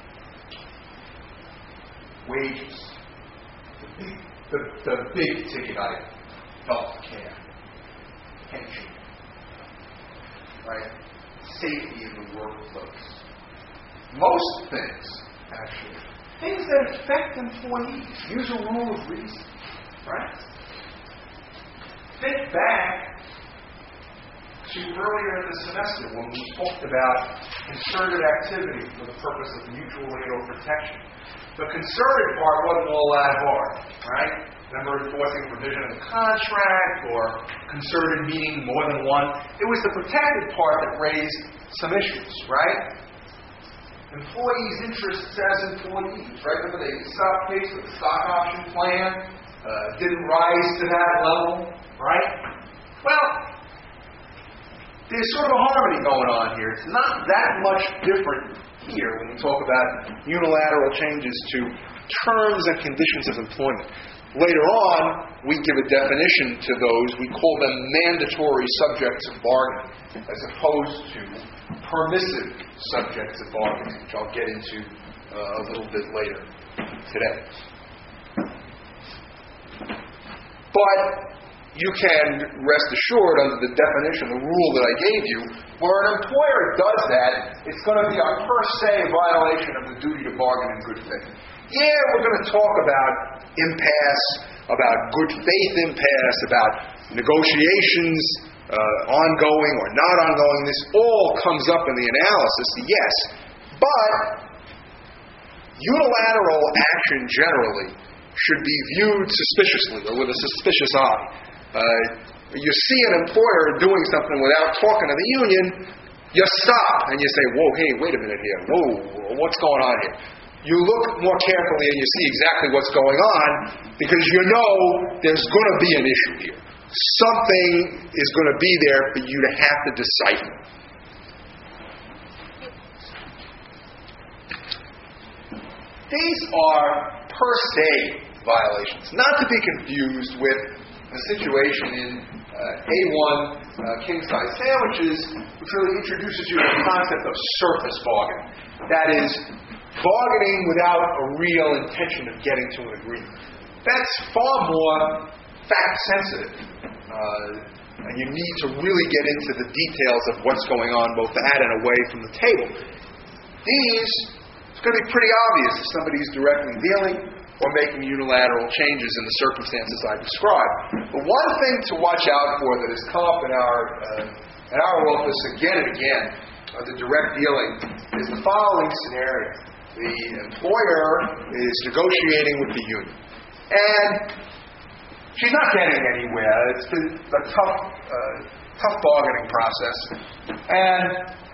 wages, the big, the, the big ticket item, health care, pension, right? Safety in the workplace. Most things, actually, things that affect employees. Use a rule of reason, right? Think back to earlier in the semester when we talked about concerted activity for the purpose of mutual aid or protection. The concerted part wasn't all that hard, right? Remember enforcing provision of the contract or concerted meaning more than one. It was the protected part that raised some issues, right? Employees' interests as employees, right? Remember the ESOP case with the stock option plan uh, didn't rise to that level, right? Well, there's sort of a harmony going on here. It's not that much different here when we talk about unilateral changes to terms and conditions of employment. Later on, we give a definition to those. We call them mandatory subjects of bargaining, as opposed to permissive subjects of bargaining, which I'll get into uh, a little bit later today. But you can rest assured under the definition, the rule that I gave you, where an employer does that, it's going to be a per se violation of the duty to bargain in good faith. Yeah, we're going to talk about impasse, about good faith impasse, about negotiations, uh, ongoing or not ongoing. This all comes up in the analysis, yes. But unilateral action generally should be viewed suspiciously or with a suspicious eye. Uh, you see an employer doing something without talking to the union, you stop and you say, whoa, hey, wait a minute here. Whoa, what's going on here? You look more carefully and you see exactly what's going on because you know there's going to be an issue here. Something is going to be there for you to have to decipher. These are per se violations, not to be confused with the situation in uh, uh, A one uh, king-size sandwiches, which really introduces you to the concept of surface bargaining. That is, bargaining without a real intention of getting to an agreement. That's far more fact-sensitive. Uh, and you need to really get into the details of what's going on both at and away from the table. These, it's going to be pretty obvious if somebody's directly dealing or making unilateral changes in the circumstances I described. But one thing to watch out for that has come up in our uh, in our office again and again, uh, the direct dealing, is the following scenario. The employer is negotiating with the union. And she's not getting anywhere. It's been a tough, uh, tough bargaining process. And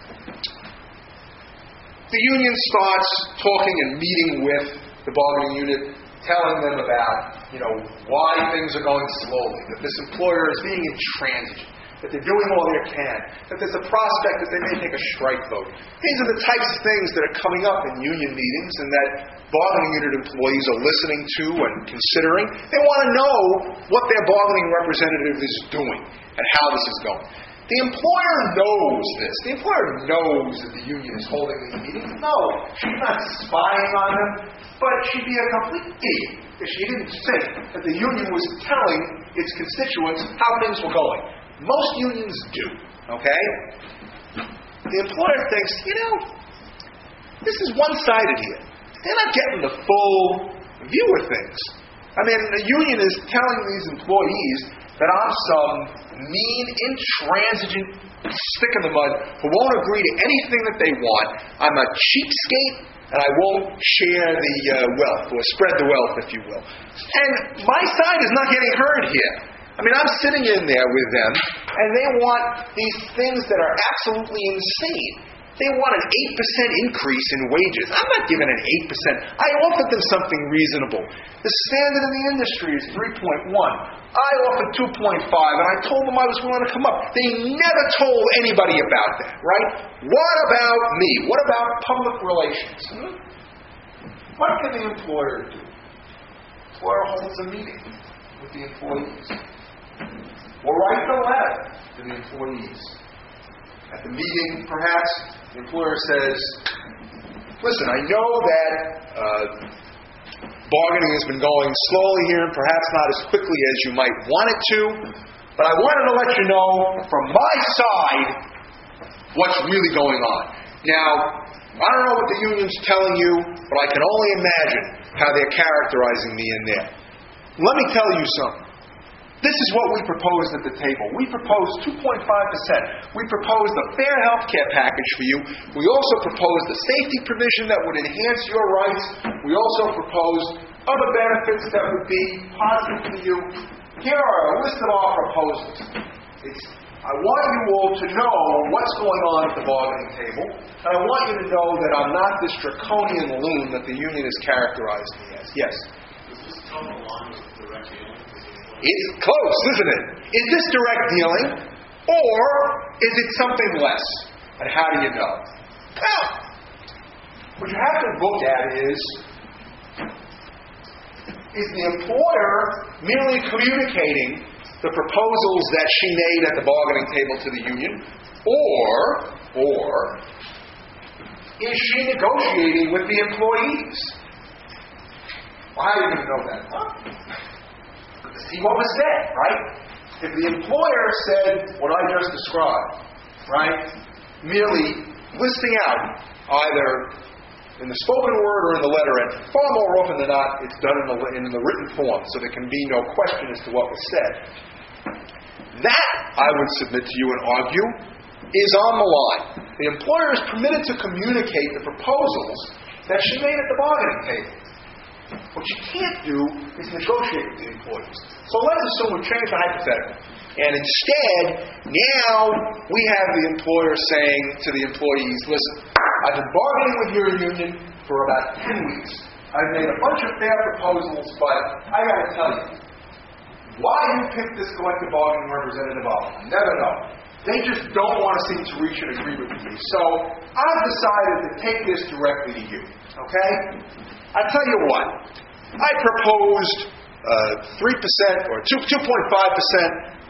the union starts talking and meeting with the bargaining unit, telling them about, you know, why things are going slowly, that this employer is being intransigent, that they're doing all they can, that there's a prospect that they may take a strike vote. These are the types of things that are coming up in union meetings and that bargaining unit employees are listening to and considering. They want to know what their bargaining representative is doing and how this is going. The employer knows this. The employer knows that the union is holding these meetings. No, she's not spying on them, but she'd be a complete idiot if she didn't think that the union was telling its constituents how things were going. Most unions do, okay? The employer thinks, you know, this is one-sided here. They're not getting the full view of things. I mean, the union is telling these employees that I'm some mean, intransigent stick in the mud who won't agree to anything that they want. I'm a cheapskate, and I won't share the uh, wealth, or spread the wealth, if you will. And my side is not getting heard here. I mean, I'm sitting in there with them, and they want these things that are absolutely insane. They want an eight percent increase in wages. I'm not giving an eight percent. I offered them something reasonable. The standard in the industry is three point one. I offered two point five, and I told them I was willing to come up. They never told anybody about that, right? What about me? What about public relations? Hmm? What can the employer do? The employer holds a meeting with the employees. Or write a letter to the employees. At the meeting, perhaps, the employer says, listen, I know that uh, bargaining has been going slowly here and perhaps not as quickly as you might want it to, but I wanted to let you know from my side what's really going on. Now, I don't know what the union's telling you, but I can only imagine how they're characterizing me in there. Let me tell you something. This is what we proposed at the table. We proposed two point five percent. We proposed a fair health care package for you. We also proposed a safety provision that would enhance your rights. We also proposed other benefits that would be positive for you. Here are a list of our proposals. It's, I want you all to know what's going on at the bargaining table, and I want you to know that I'm not this draconian loon that the union has characterized me as. Yes? Does this come along with direct dealing? It's close, isn't it? Is this direct dealing, or is it something less? And how do you know? Well, what you have to look at is, is the employer merely communicating the proposals that she made at the bargaining table to the union, or, or is she negotiating with the employees? Well, how are you going to know that? Huh? See what was said, right? If the employer said what I just described, right, merely listing out either in the spoken word or in the letter, and far more often than not, it's done in the, in the written form, so there can be no question as to what was said. That, I would submit to you and argue, is on the line. The employer is permitted to communicate the proposals that she made at the bargaining table. What you can't do is negotiate with the employees. So let's assume we change the hypothetical. And instead, now we have the employer saying to the employees, listen, I've been bargaining with your union for about ten weeks. I've made a bunch of fair proposals, but I got to tell you, why you picked this collective bargaining representative up, I never know. They just don't want to seem to reach an agreement with me. So I've decided to take this directly to you. Okay? I tell you what, I proposed uh, three percent or two, two point five percent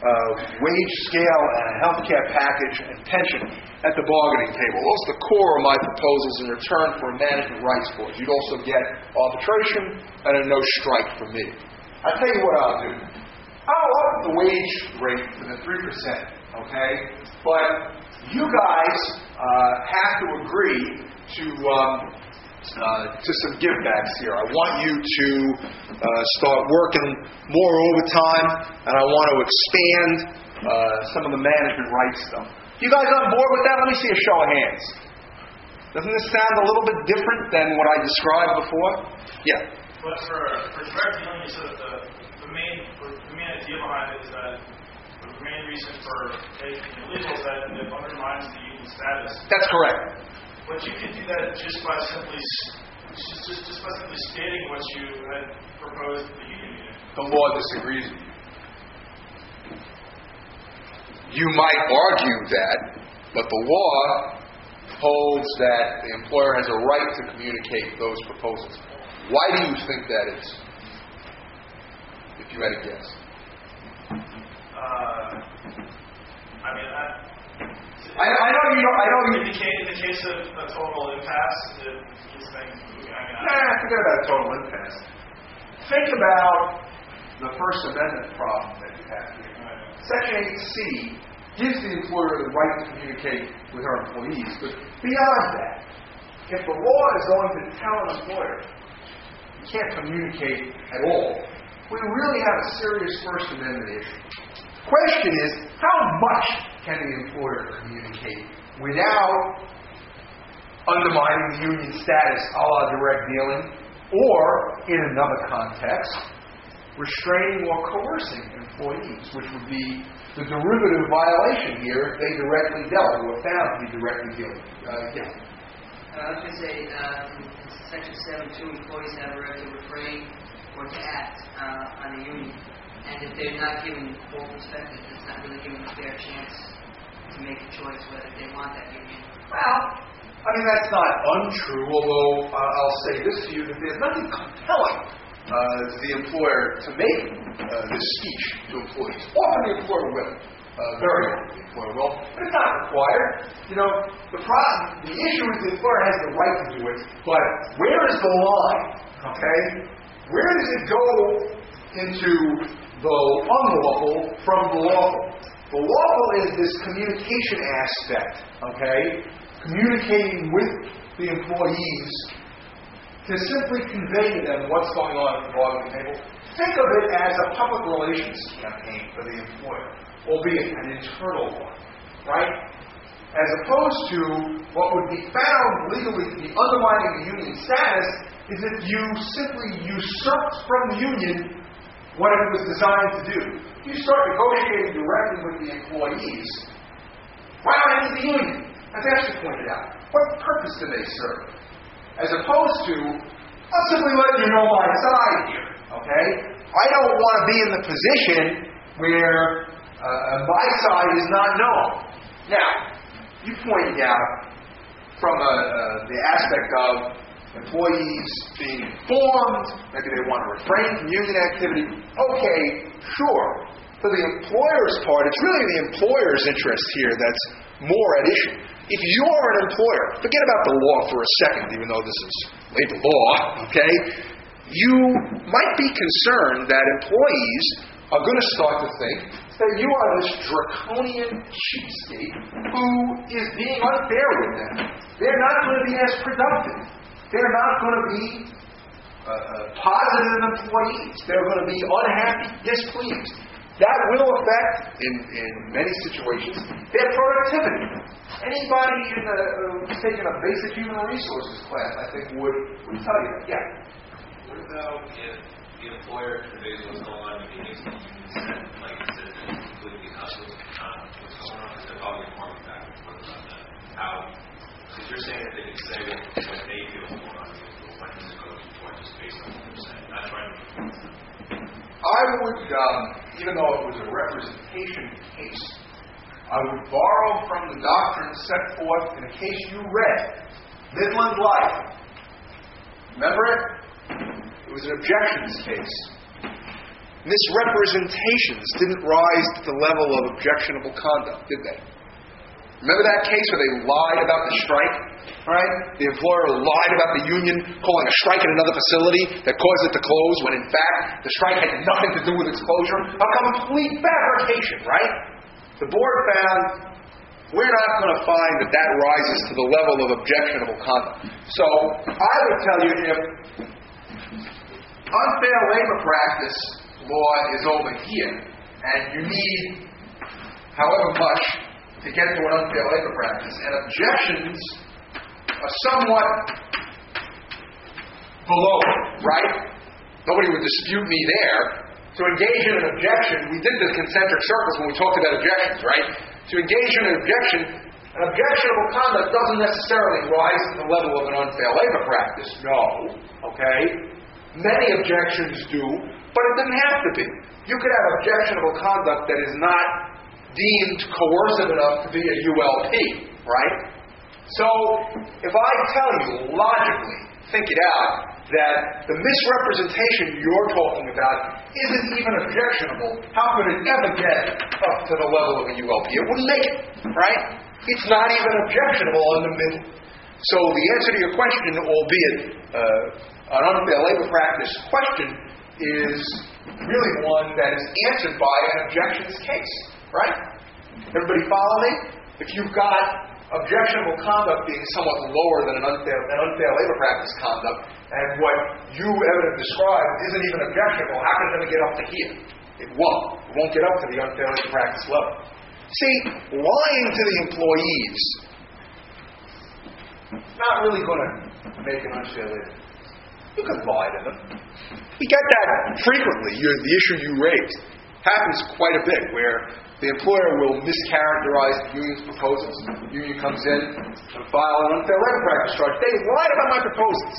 uh, wage scale and a health care package and pension at the bargaining table. Those are the core of my proposals in return for a management rights clause. You'd also get arbitration and a no strike from me. I'll tell you what I'll do. I'll up the wage rate to the three percent, okay? But you guys uh, have to agree to um, uh, to some givebacks here. I want you to uh, start working more overtime, and I want to expand uh, some of the management rights stuff. You guys on board with that? Let me see a show of hands. Doesn't this sound a little bit different than what I described before? Yeah. But for, for direct dealing, you said that the, the main the main idea behind it is that the main reason for making it illegal is that it undermines the union status. That's correct. But you could do that just by simply just, just, just by simply stating what you had proposed to the union. The law disagrees with you. You might argue that, but the law holds that the employer has a right to communicate those proposals. Why do you think that is? If you had a guess. Uh, I mean, I, I, I know you don't. I know you. in the case, in the case of a total impasse, it gets things moving. I mean, I, Nah, forget about a total impasse. Think about the First Amendment problem that you have here. Section eight C gives the employer the right to communicate with her employees, but beyond that, if the law is going to tell an employer you can't communicate at all, we really have a serious First Amendment issue. Question is, how much can the employer communicate without undermining the union status a la direct dealing, or, in another context, restraining or coercing employees, which would be the derivative violation here if they directly dealt or were found to be directly dealing. Uh, yeah. Uh, I was going to say, uh, in Section seven two, employees have a right to refrain or to act uh, on the union. And if they're not given full perspective, it's not really given a fair chance to make a choice whether they want that union. Well, I mean, that's not untrue, although uh, I'll say this to you, that there's nothing compelling uh, to the employer to make uh, this speech to employees. Often the employer will. Uh, very often the employer will. But it's not required. You know, the problem, the issue is the employer has the right to do it, but where is the line? Okay? Where does it go into the unlawful from the lawful? The lawful is this communication aspect, okay? Communicating with the employees to simply convey to them what's going on at the bargaining table. Think of it as a public relations campaign for the employer, albeit an internal one, right? As opposed to what would be found legally to be undermining the union status is if you simply usurped from the union what it was designed to do. You start negotiating directly with the employees. Why do I need the union? As Ashley pointed out, what purpose do they serve? As opposed to, I'll simply let you know my side here, okay? I don't want to be in the position where uh, my side is not known. Now, you pointed out from a, uh, the aspect of employees being informed, maybe they want to refrain from union activity. Okay, sure. For the employer's part, it's really the employer's interest here that's more at issue. If you're an employer, forget about the law for a second, even though this is labor law, okay? You might be concerned that employees are going to start to think that you are this draconian cheapskate who is being unfair with them. They're not going to be as productive. They're not going to be uh, uh, positive employees. They're going to be unhappy, displeased. That will affect, in, in many situations, their productivity. Anybody in a, uh, who's taken a basic human resources class, I think, would, would tell you that. Yeah. What about if the employer conveys what's going on in the meetings and you said, like you said, that it's completely not what's going on, because they're probably informing back and forth about that. How, because you're saying that they can say what, what they feel is going on, when does it go to toward just based on what they're saying? Not trying to influence them. I would, um, even though it was a representation case, I would borrow from the doctrine set forth in a case you read, Midland Life. Remember it? It was an objections case. misrepresentations didn't rise to the level of objectionable conduct, did they? Remember that case where they lied about the strike? Right? The employer lied about the union calling a strike at another facility that caused it to close when in fact the strike had nothing to do with its closure. A complete fabrication, right? The board found we're not going to find that that rises to the level of objectionable conduct. So I would tell you, if unfair labor practice law is over here and you need however much to get to an unfair labor practice, and objections are somewhat below it, right? Nobody would dispute me there. To engage in an objection, we did the concentric circles when we talked about objections, right? To engage in an objection, an objectionable conduct doesn't necessarily rise to the level of an unfair labor practice. No, okay? Many objections do, but it doesn't have to be. You could have objectionable conduct that is not deemed coercive enough to be a U L P, right? So, if I tell you, logically, think it out, that the misrepresentation you're talking about isn't even objectionable, how could it ever get up to the level of a U L P? It wouldn't make it, right? It's not even objectionable in the middle. So the answer to your question, albeit uh, an unfair labor practice question, is really one that is answered by an objections case, right? Everybody follow me? If you've got objectionable conduct being somewhat lower than an unfair, an unfair labor practice conduct, and what you evidently described isn't even objectionable, how can it ever get up to here? It won't. It won't get up to the unfair labor practice level. See, lying to the employees is not really going to make an unfair labor. You can lie to them. We get that frequently. You're, the issue you raised happens quite a bit, where the employer will mischaracterize the union's proposals. The union comes in and file an unfair labor practice charge. They lied about my proposals.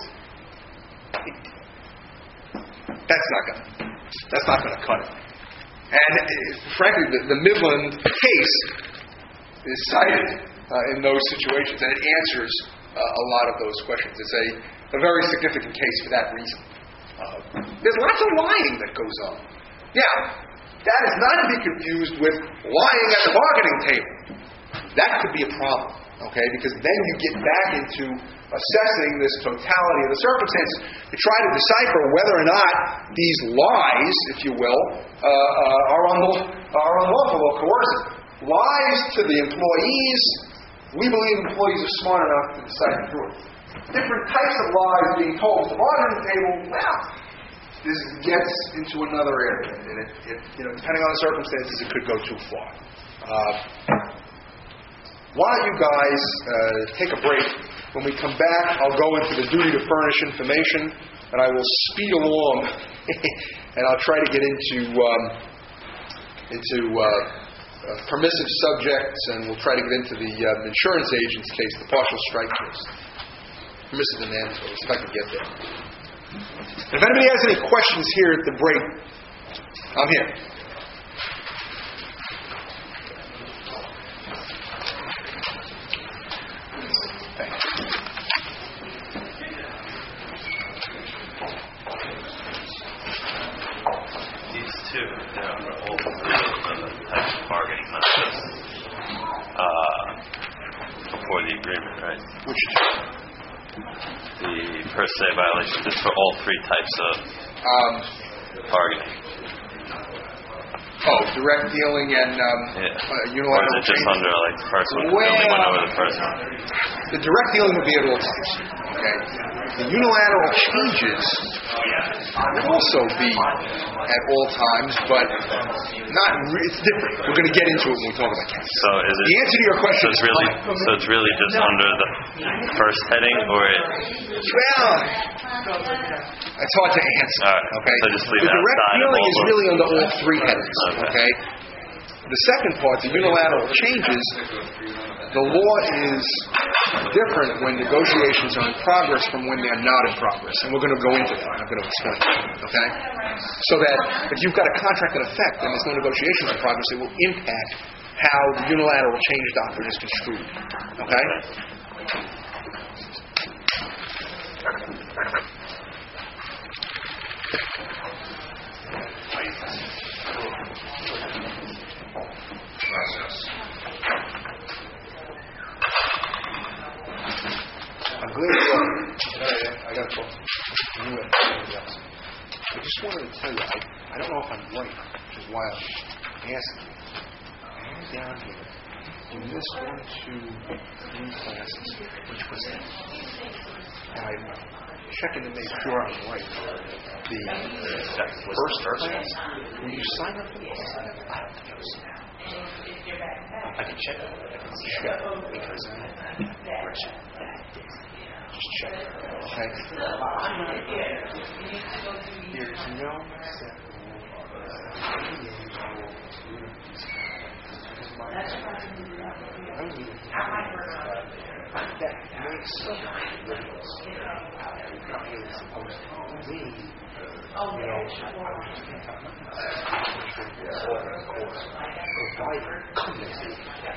That's not going to. That's not going to cut it. And uh, frankly, the, the Midland case is cited uh, in those situations, and it answers uh, a lot of those questions. It's a, a very significant case for that reason. Uh, there's lots of lying that goes on. Now, that is not to be confused with lying at the bargaining table. That could be a problem, okay? Because then you get back into assessing this totality of the circumstances to try to decipher whether or not these lies, if you will, uh, uh, are, unlawful, are unlawful or coercive. Lies to the employees, we believe employees are smart enough to decide the truth. Different types of lies being told at the bargaining table, well, this gets into another area, and it, it, you know, depending on the circumstances, it could go too far. Uh, why don't you guys uh, take a break? When we come back, I'll go into the duty to furnish information, and I will speed along, and I'll try to get into um, into uh, uh, permissive subjects, and we'll try to get into the uh, insurance agent's case, the partial strike case. Permissive and mandatory, if I can get there. If anybody has any questions here at the break, I'm here. Thank you. These two, they are all types of bargaining, not just uh, before the agreement, right? Which two? The per se violation, just for all three types of Um, bargaining. oh, direct dealing and um, Yeah. uh, Or unilateral is it just changes. under like the first one? Well, they only went over the first one. The direct dealing would be at all times. Okay. The unilateral changes would also be at all times, but not. Re- it's different. We're going to get into it when we talk about cases. So is it? The answer to your question So it's is really, like, so it's really just under the first heading, or it, well, it's hard to answer. All right. Okay. So just leave the it direct outside of dealing all is those. really under all three headings. Okay. Okay. The second part, the unilateral changes, the law is different when negotiations are in progress from when they're not in progress. And we're going to go into that. I'm going to explain it. Okay? So that if you've got a contract in effect and there's no negotiations in progress, it will impact how the unilateral change doctrine is construed. Okay? process. I'm glad you are. I got a call. You and somebody else. I just wanted to tell you, I, I don't know if I'm right, which is why I'm asking you. I'm down here. You missed one, two, three classes. Which was that? And I'm checking to make sure I'm right. The first class, when you sign up for this, I don't think it was I can check it. I can check because I'm just check it. Okay? There's no set that makes some difference. It's supposed to be, you know, provider community.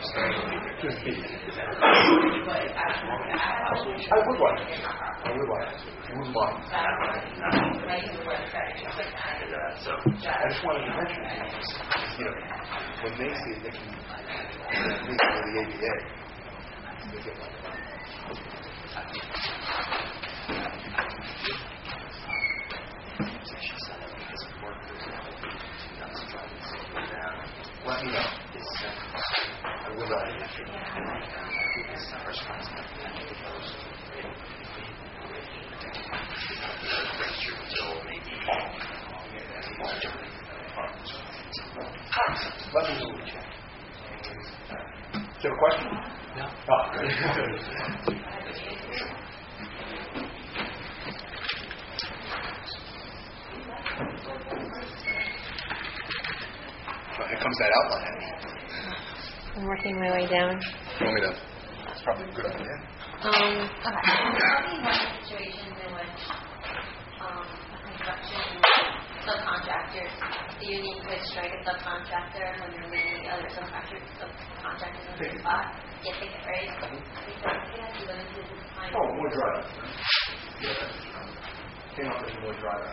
I would like it. I would like it. I would like it. I just wanted to mention it because, you know, when they say they can meet for the A B A, they get like that. Let me know. I will let you Let me know what you check. Do you have a question? No. Oh, good. Well, here comes that outline. I'm working my way down. You want me to? That's probably a good idea. Um, Okay. Have you had situations in which um, a construction subcontractor, the union could strike a subcontractor when they're leaving the other subcontractors, subcontractors in the spot, get ticket, right? Because it has to be limited to the time. Oh, more drive. Yeah. Came up with more drive.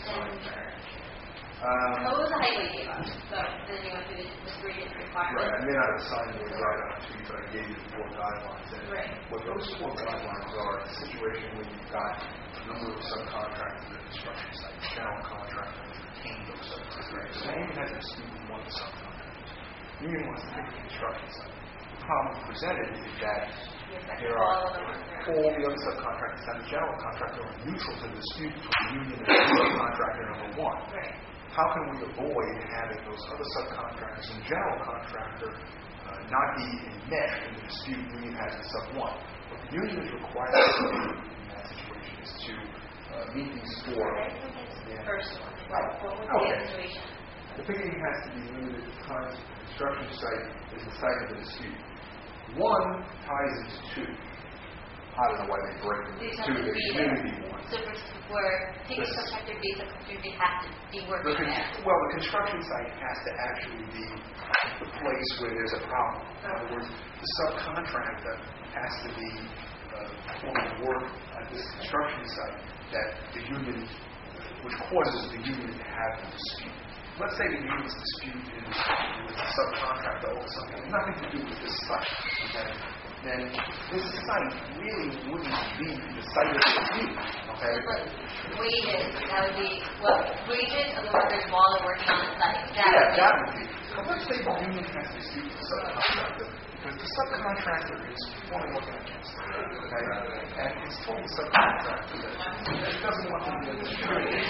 Um, What was the height we gave us? So then you went through the, the three different requirements. Right, I may not have signed the guidelines to you, but I gave you the four guidelines. And Right. what those four guidelines are, a situation where you've got a number of subcontractors at the construction site, general contractor, retain those subcontractors. So union has a dispute with one of the subcontractors. Union wants to pick the construction site. The problem presented is that there are all the other subcontractors and the general contractor are neutral to the dispute between the union and the subcontractor number one. Right. How can we avoid having those other subcontractors and general contractor uh, not be enmeshed in the dispute the union has with sub one? What the union is required to do in that situation is to uh, meet these four. Yeah. First one. Right. What was Okay. the situation? The picketing has to be limited to times the construction site is the site of the dispute. One ties into two. I don't know why they break them These into have two. to They be should there. maybe be one. So for, where ticket This- subcontractor, B subcontractor, they have to be The working con- there. well, the construction site has to actually be the place where there's a problem. In other words, the subcontractor has to be uh, performing work at this construction site that the union, which causes the union to have a dispute. Let's say the union's dispute is with the subcontractor over something that has nothing to do with this site. Okay? Then this site really wouldn't be the site of the dispute. Okay? But wages, that would be, what, wages of the workers while they're working on the site. That Yeah, would be- that would be. But let's say the union has to dispute with the subcontractor because the subcontractor is performing work on against it. Okay? And it's told the subcontractor that he doesn't want them to be distributed.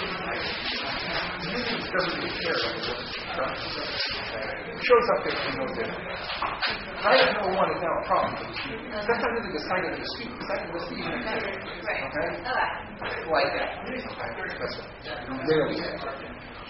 The union doesn't really care about what the construction does. Okay? It shows up there and knows that. Right at number one is now a problem for the dispute. That's not really the site of the dispute. The site of the dispute is an activity. Right. Okay? Okay. Like that. Okay? That's what rarely happens.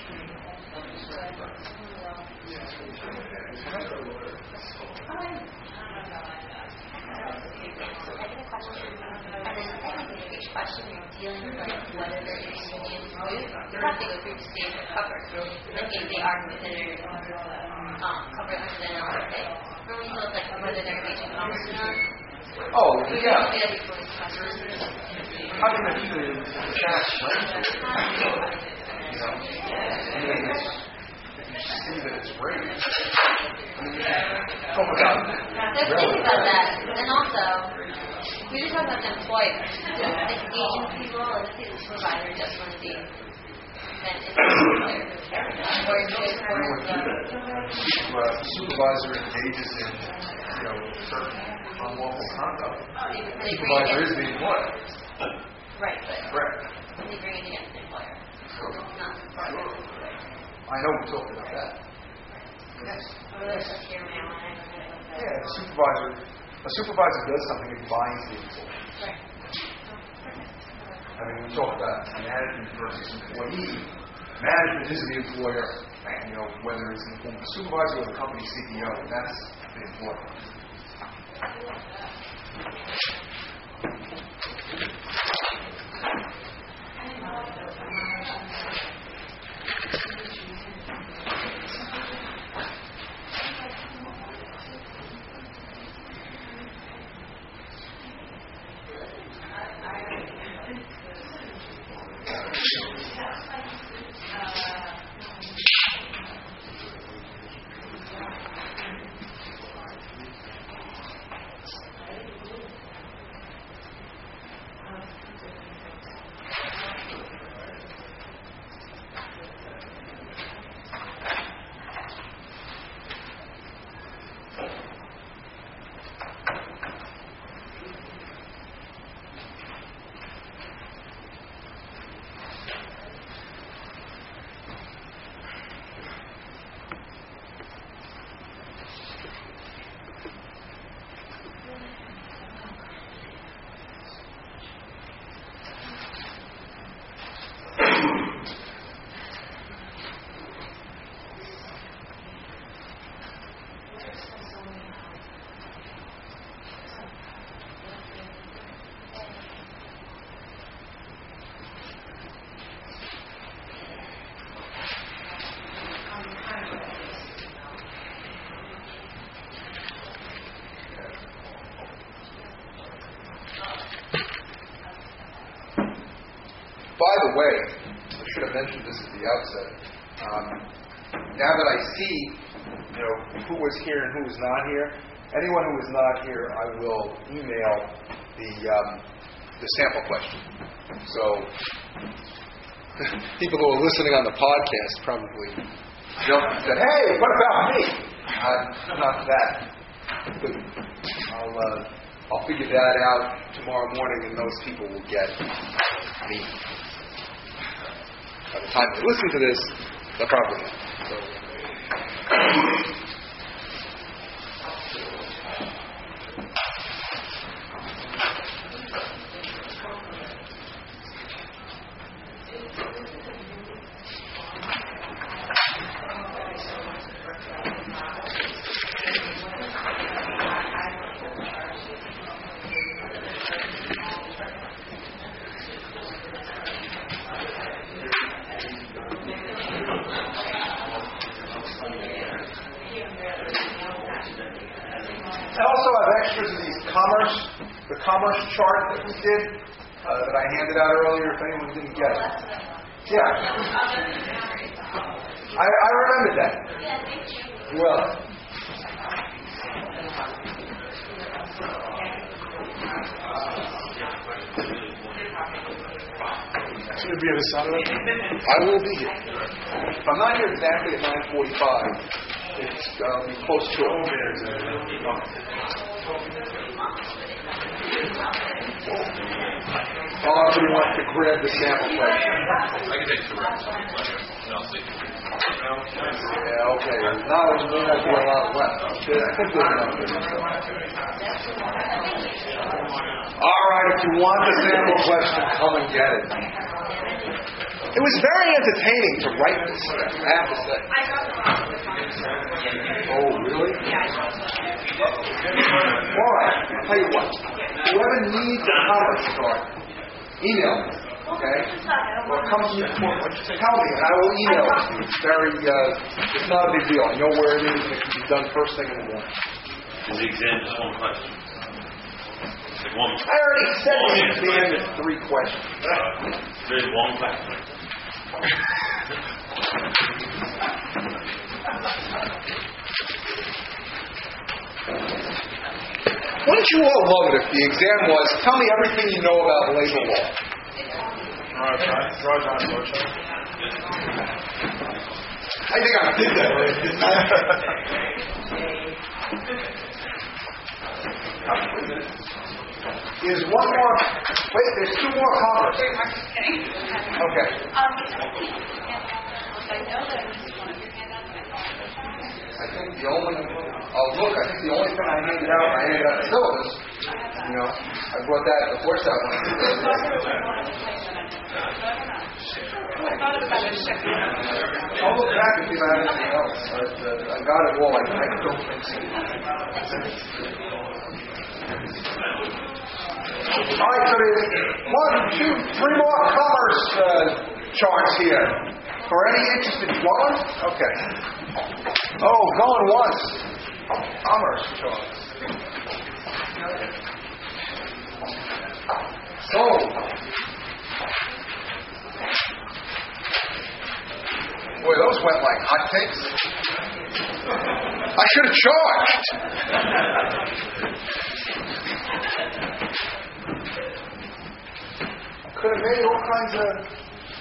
I get a question. And then technically for each question you're dealing with like whether they're in union, you have to go through the stage of cover. Like if they are considered um, covered under the N L R A. Remember you told us like whether they're engaging in commerce or not? Oh, We yeah. don't do that before these questions. How can I do the chat? You know, I mean, it's, if you see that it's raised, I mean, talk about Let's think about that. And also, we just talk about the employer. Like agency role, let's say the supervisor just want to be then it's the employer. Or it's just for the if uh, the supervisor engages in, you know, certain unlawful conduct, the supervisor is the employer. right, but Correct. they bring it against the employer. Sure. Not the employer. I know we're talking about that. Yes. Or there's a secure mail and everything like that. Yeah, the supervisor, a supervisor does something that binds the employee. Right. I mean, we talk about management versus employee. Management is the employer. You know, whether it's in the form of the supervisor or the company C E O, that's the employer. By the way, I should have mentioned this at the outset. Um, now that I see, you know, who was here and who was not here, anyone who was not here, I will email the um, the sample question. So people who are listening on the podcast probably jumped and said, "Hey, what about me?" Uh, not that. But I'll uh, I'll figure that out tomorrow morning, and those people will get me. By the time they listen to this, they'll probably know. So, I also have extras of these commerce, the commerce chart that we did, uh, that I handed out earlier, if anyone didn't get it. Yeah. I, I remembered that. Well. Should it be on a Saturday? I will be here. If I'm not here exactly at nine forty-five, it's uh, be close to it. I'll ask everyone to grab the sample plate. I can take two rounds. No, I'll see. Yeah, okay. Not as may not be a lot left. I think there's enough there. All right, if you want the sample question, come and get it. It was very entertaining to write this, I have to say. Oh, really? All right, I'll tell you what. Whoever needs a commerce card, email me, okay? Or come to me, tell me, and I will email it to you. It's very, uh, it's not a big deal. I know where it is, and it can be done first thing in the morning. Is the exam just one question? Like one. I already said the exam is three questions. There's one question. Wouldn't you all love it if the exam was, tell me everything you know about labor law? Draw John Rocha. I think I did that already, didn't I? Is one more, wait, there's two more covers. Okay. Um, I know that I missed one of your handouts, and I thought I was trying to. I think the only, oh look, I think the only thing I handed out, I handed out the syllabus. You know, I brought that, the course out one. I'll look back and see if I have anything else. But, uh, I got it all, I, I don't think so. All right, so there's one, two, three more commerce uh, charts here. For any interested dwellers? Okay. Oh, going once. Commerce charts. So, boy, those went like hotcakes. I should have charged. Could have made all kinds of.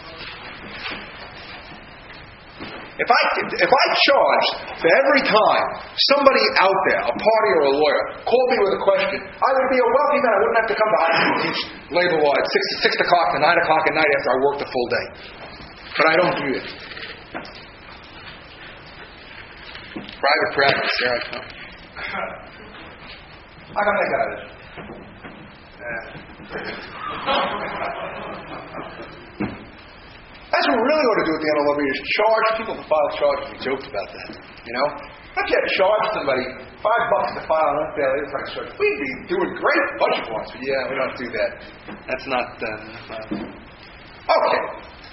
If I if I charged for every time somebody out there, a party or a lawyer, called me with a question, I would be a wealthy man. I wouldn't have to come behind you and teach labor law at six six o'clock to nine o'clock at night after I worked a full day. But I don't do it. Private practice, there I come. I can make out of it. That's what we really ought to do at the end of the lobby is charge people to file charges. We joked about that. You know? If you had to charge somebody five bucks to file an unfair labor practice charge, we'd be doing great budget ones. But yeah, we don't do that. That's not uh, okay.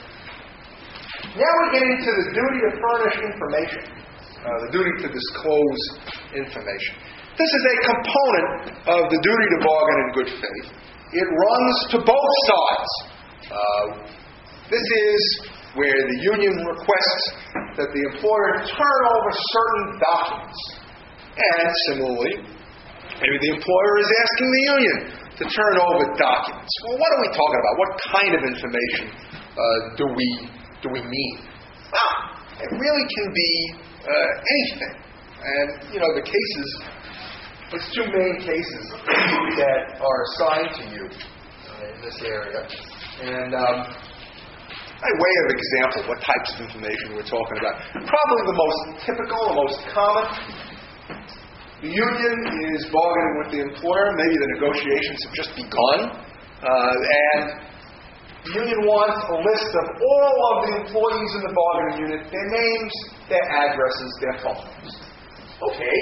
Now we get into the duty to furnish information. Uh, the duty to disclose information. This is a component of the duty to bargain in good faith. It runs to both sides. Uh, this is where the union requests that the employer turn over certain documents. And similarly, maybe the employer is asking the union to turn over documents. Well, what are we talking about? What kind of information uh, do we do we mean? Well, it really can be uh, anything. And, you know, the cases, there's two main cases that are assigned to you uh, in this area. And um, by way of example, what types of information we're talking about. Probably the most typical, the most common. The union is bargaining with the employer. Maybe the negotiations have just begun. Uh, and the union wants a list of all of the employees in the bargaining unit, their names, their addresses, their phone numbers. Okay.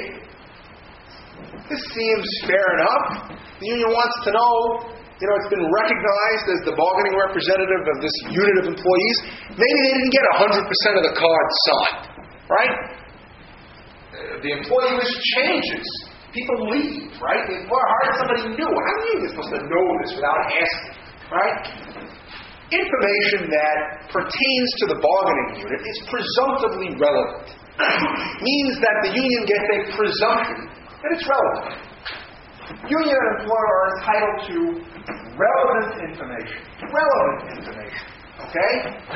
This seems fair enough. The union wants to know, you know, it's been recognized as the bargaining representative of this unit of employees. Maybe they didn't get one hundred percent of the cards signed, right? Uh, the employee list changes. People leave, right? The employer hired somebody new. How are you supposed to know this without asking, right? Information that pertains to the bargaining unit is presumptively relevant. Means that the union gets a presumption that it's relevant. Union and employer are entitled to relevant information. Relevant information. Okay?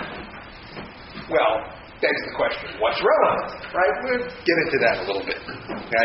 Well, begs the question, what's relevant? Right? We'll get into that a little bit. Okay?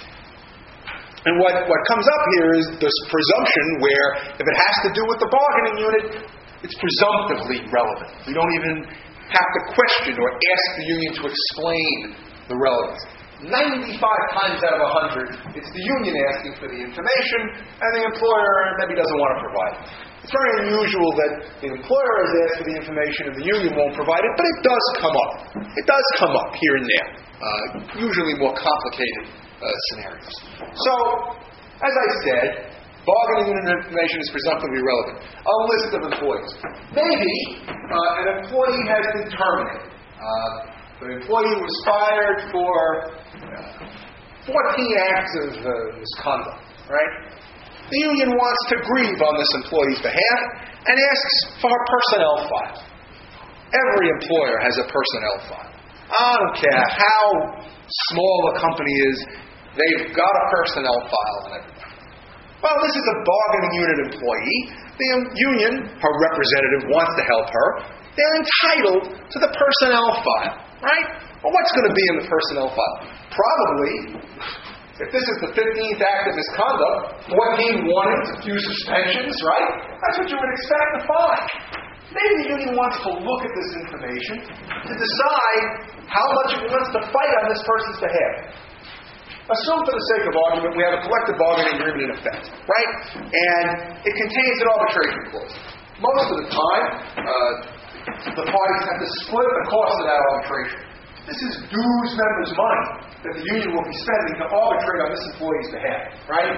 And what, what comes up here is this presumption where if it has to do with the bargaining unit, it's presumptively relevant. We don't even have to question or ask the union to explain the relevance. ninety-five times out of one hundred, it's the union asking for the information, and the employer maybe doesn't want to provide it. It's very unusual that the employer has asked for the information and the union won't provide it, but it does come up. It does come up here and there, uh, usually more complicated uh, scenarios. So, as I said, bargaining unit information is presumptively relevant. A list of employees. Maybe uh, an employee has been terminated. Uh, the employee was fired for uh, fourteen acts of uh, misconduct, right? The union wants to grieve on this employee's behalf and asks for her personnel file. Every employer has a personnel file. I don't care how small a company is, they've got a personnel file on everybody. Well, this is a bargaining unit employee. The union, her representative, wants to help her. They're entitled to the personnel file, right? Well, what's going to be in the personnel file? Probably, if this is the fifteenth act of misconduct, fourteen warnings, a few suspensions, right? That's what you would expect to find. Maybe the union wants to look at this information to decide how much it wants to fight on this person's behalf. Assume for the sake of argument we have a collective bargaining agreement in effect, right? And it contains an arbitration clause. Most of the time, uh, the parties have to split the cost of that arbitration. This is dues members' money that the union will be spending to arbitrate on this employee's behalf, right?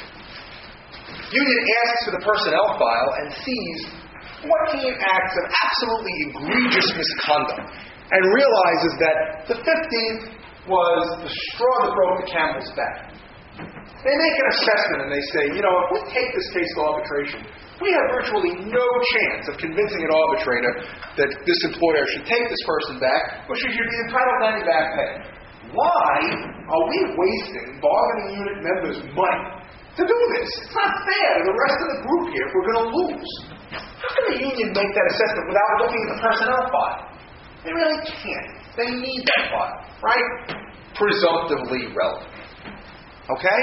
Union asks for the personnel file and sees fourteen acts of absolutely egregious misconduct and realizes that the fifteenth was the straw that broke the camel's back. They make an assessment and they say, you know, if we take this case to arbitration, we have virtually no chance of convincing an arbitrator that this employer should take this person back, or she should be entitled to any back pay. Why are we wasting bargaining unit members' money to do this? It's not fair to the rest of the group here if we're going to lose. How can the union make that assessment without looking at the personnel file? They really can't. They need that file, right? Presumptively relevant. Okay?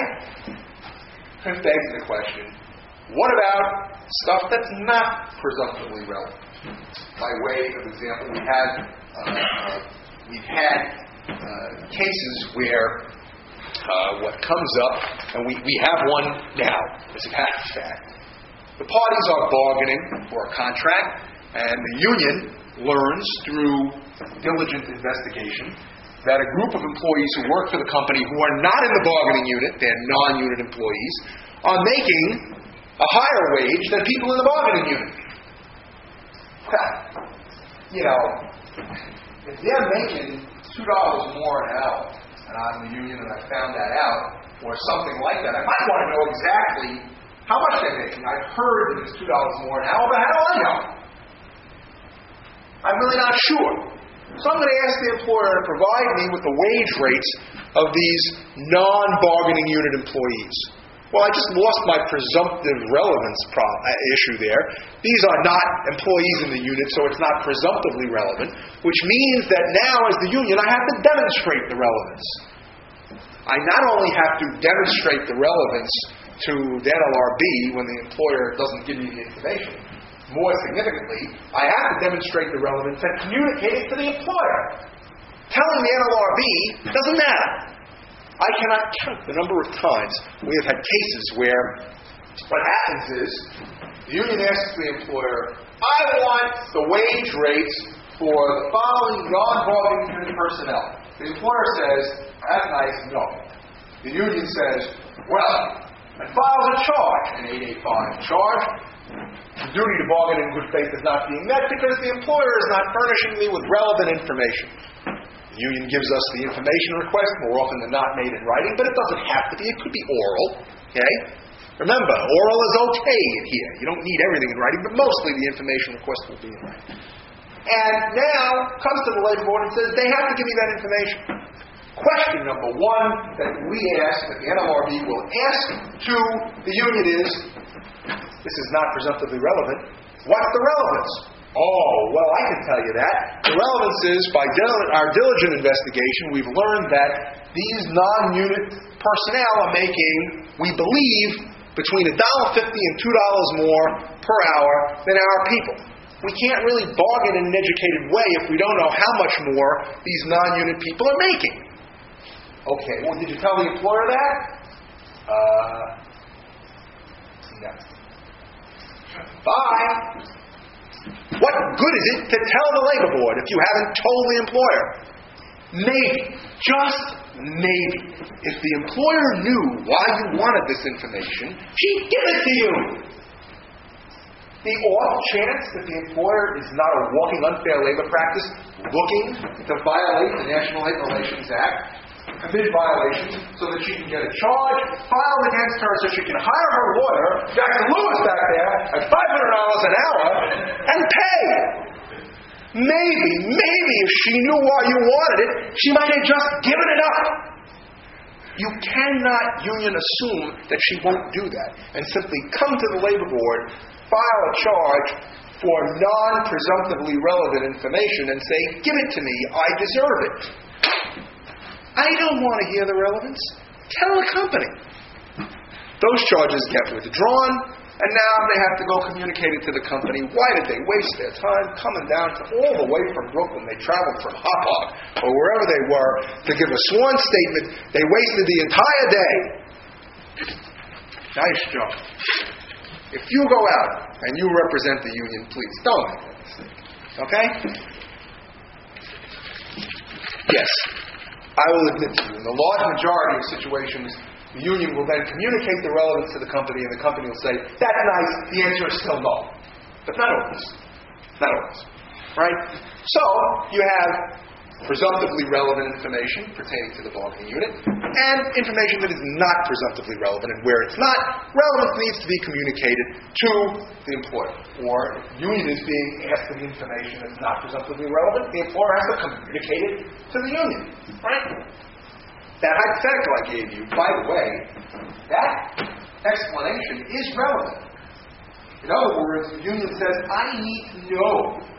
It begs the question, what about stuff that's not presumptively relevant? By way of example, we had, uh, we've had uh, cases where uh, what comes up, and we, we have one now, as a matter of fact. The parties are bargaining for a contract, and the union learns through diligent investigation that a group of employees who work for the company who are not in the bargaining unit, they're non-unit employees, are making a higher wage than people in the bargaining unit. Well, you know, if they're making two dollars more an hour, and I'm in the union and I found that out, or something like that, I might want to know exactly how much they're making. I've heard that it's two dollars more an hour, but how do I know? I'm really not sure. So I'm going to ask the employer to provide me with the wage rates of these non-bargaining unit employees. Well, I just lost my presumptive relevance pro- uh, issue there. These are not employees in the unit, so it's not presumptively relevant, which means that now as the union I have to demonstrate the relevance. I not only have to demonstrate the relevance to the N L R B when the employer doesn't give me the information, more significantly, I have to demonstrate the relevance and communicate it to the employer. Telling the N L R B doesn't matter. I cannot count the number of times we have had cases where what happens is the union asks the employer, I want the wage rates for the following non-bargaining unit personnel. The employer says, that's nice, no. The union says, well, and files a charge, an eight eighty-five charge. The duty to bargain in good faith is not being met because the employer is not furnishing me with relevant information. The union gives us the information request, more often than not made in writing, but it doesn't have to be. It could be oral. Okay? Remember, oral is okay in here. You don't need everything in writing, but mostly the information request will be in writing. And now comes to the labor board and says they have to give me that information. Question number one that we ask, that the N L R B will ask to the union is, this is not presumptively relevant, what's the relevance? Oh, well, I can tell you that. The relevance is, by dil- our diligent investigation, we've learned that these non-unit personnel are making, we believe, between one dollar fifty and two dollars more per hour than our people. We can't really bargain in an educated way if we don't know how much more these non-unit people are making. Okay, well, did you tell the employer that? Uh, no. Bye. What good is it to tell the labor board if you haven't told the employer? Maybe, just maybe, if the employer knew why you wanted this information, she'd give it to you. The off chance that the employer is not a walking unfair labor practice looking to violate the National Labor Relations Act, commit violations so that she can get a charge filed against her so she can hire her lawyer, Jackson Lewis back there, at five hundred dollars an hour, and pay. Maybe, maybe if she knew why you wanted it, she might have just given it up. You cannot union assume that she won't do that and simply come to the labor board, file a charge for non-presumptively relevant information and say, give it to me, I deserve it. I don't want to hear the relevance. Tell the company. Those charges get withdrawn, and now they have to go communicate it to the company. Why did they waste their time coming down to all the way from Brooklyn? They traveled from Hop Hog or wherever they were to give a sworn statement. They wasted the entire day. Nice job. If you go out and you represent the union, please don't make that mistake. Okay? Yes. I will admit to you, in the large majority of situations, the union will then communicate the relevance to the company, and the company will say, that's nice, the answer is still no. But not always. Not always. Right? So, you have presumptively relevant information pertaining to the bargaining unit, and information that is not presumptively relevant, and where it's not, relevance needs to be communicated to the employer. Or, if the union is being asked for the information that's not presumptively relevant, the employer has to communicate it to the union. Right? That hypothetical I gave you, by the way, that explanation is relevant. In other words, the union says, I need to know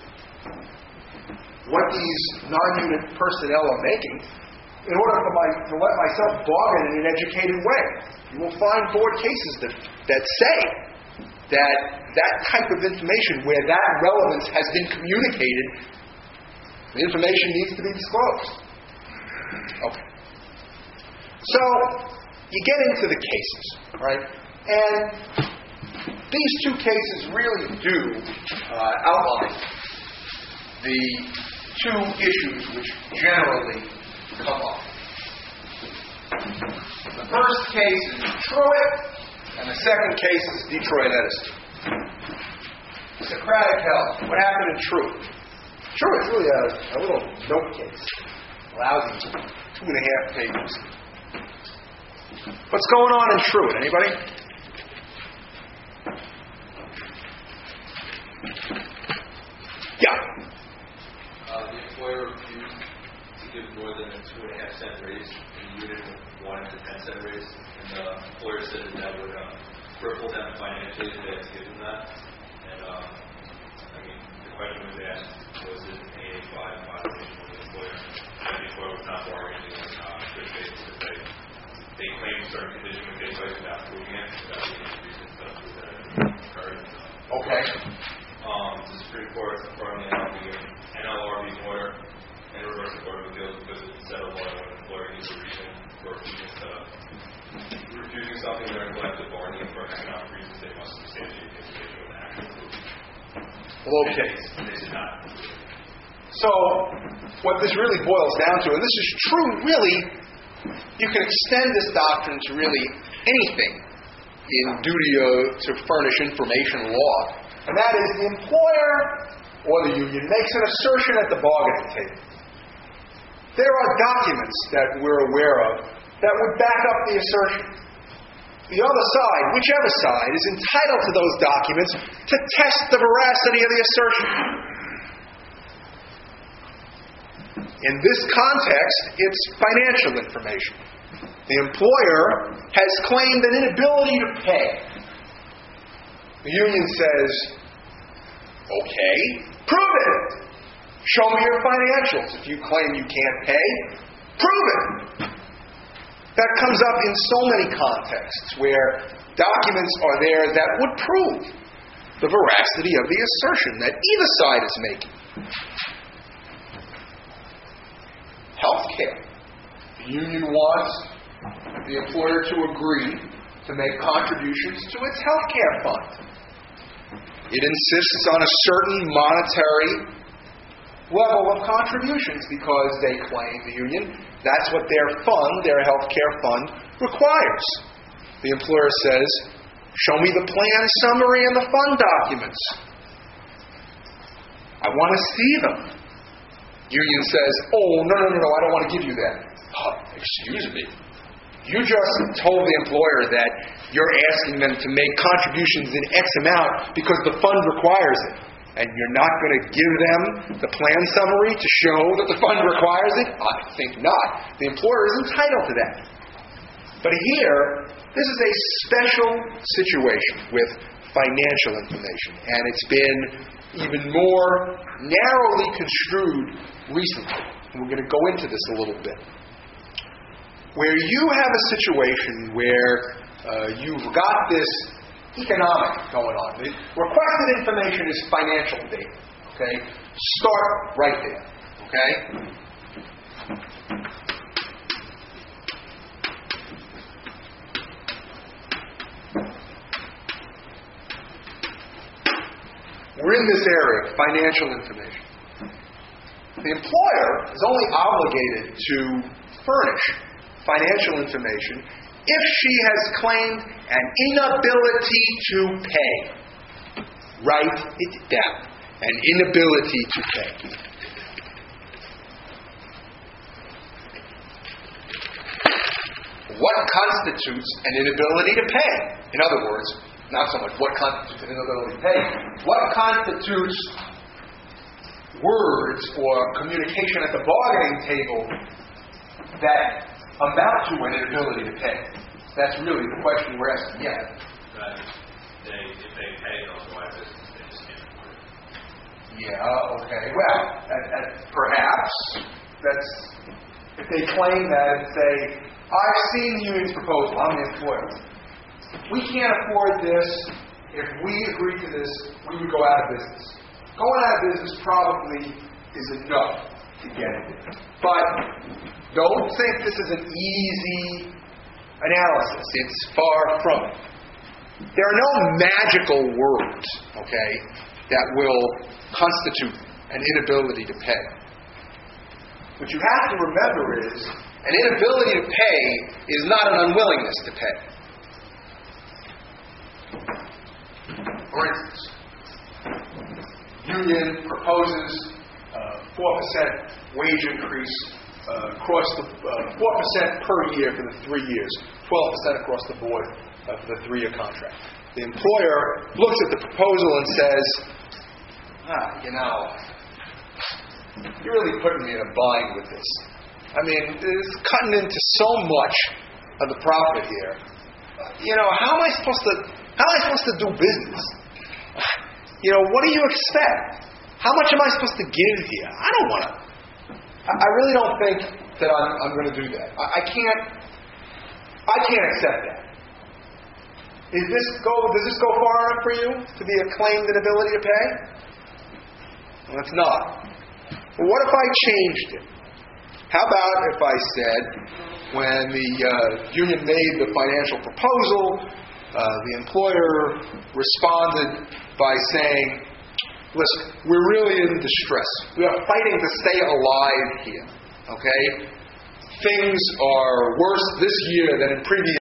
what these non-unit personnel are making in order for my, to let myself bargain in an educated way. You will find board cases that, that say that that type of information, where that relevance has been communicated, the information needs to be disclosed. Okay. So, you get into the cases, right? And these two cases really do uh, outline the two issues which generally come up. The first case is Truett, and the second case is Detroit Edison. Socratic Health. What happened in Truett? Truett's really a, a little note case. Lousy two and a half pages. What's going on in Truett? Anybody? Yeah. Uh, the employer refused to give more than a two and a half cent raise, and the unit wanted a ten cent raise, and the employer said that that would uh, cripple them financially if they had to give them that. And um, I mean, the question was asked, was it a five violation of the employer? And the employer was not bargaining in uh, good faith to say they claimed certain conditions when they placed without proving it, without being reasons to prove that it occurred. Okay. Um, the Supreme Court affirmed the N L R B order and reversed the Court of Appeals because it settled law when an employer needs a reason for refusing, to, refusing something during collective bargaining for economic reasons. They must substantiate the implication with actual proof. Well, okay. They did not. So, what this really boils down to, and this is true really, you can extend this doctrine to really anything in duty uh, to furnish information law. And that is, the employer or the union makes an assertion at the bargaining table. There are documents that we're aware of that would back up the assertion. The other side, whichever side, is entitled to those documents to test the veracity of the assertion. In this context, it's financial information. The employer has claimed an inability to pay. The union says, okay, prove it. Show me your financials. If you claim you can't pay, prove it. That comes up in so many contexts where documents are there that would prove the veracity of the assertion that either side is making. Healthcare. The union wants the employer to agree to make contributions to its healthcare fund. It insists on a certain monetary level of contributions because they claim, the union, that's what their fund, their healthcare fund, requires. The employer says, show me the plan summary and the fund documents. I want to see them. Union says, oh, no, no, no, no, I don't want to give you that. Oh, excuse me. You just told the employer that you're asking them to make contributions in X amount because the fund requires it. and you're not going to give them the plan summary to show that the fund requires it? I think not. The employer is entitled to that. But here, this is a special situation with financial information, and it's been even more narrowly construed recently. And we're going to go into this a little bit. Where you have a situation where uh, you've got this economic going on. The requested information is financial data. Okay? Start right there. Okay? We're in this area, financial information. The employer is only obligated to furnish financial information if she has claimed an inability to pay. Write it down. An inability to pay. What constitutes an inability to pay? In other words, not so much what constitutes an inability to pay. What constitutes words or communication at the bargaining table that amount to an inability to pay? That's really the question we're asking. Yeah. Right. They, if they pay, otherwise they just can't afford it. Yeah. Okay. Well, at, at, perhaps that's if they claim that and say, "I've seen the union's proposal. I'm the employer. We can't afford this. If we agree to this, we would go out of business." Going out of business probably is enough to get it. But don't think this is an easy analysis. It's far from it. There are no magical words, okay, that will constitute an inability to pay. What you have to remember is an inability to pay is not an unwillingness to pay. For instance, union proposes uh, four percent wage increase uh, across the uh, four percent per year for the three years, twelve percent across the board uh, for the three-year contract. The employer looks at the proposal and says, ah, you know, you're really putting me in a bind with this. I mean, it's cutting into so much of the profit here. You know, how am I supposed to how am I supposed to do business? You know, what do you expect? How much am I supposed to give here? I don't want to. I, I really don't think that I'm, I'm going to do that. I, I can't. I can't accept that. Is this go? Does this go far enough for you to be a claimed inability to pay? Well, it's not. Well, what if I changed it? How about if I said, when the uh, union made the financial proposal, uh, the employer responded by saying, listen, we're really in distress. We are fighting to stay alive here. Okay? Things are worse this year than in previous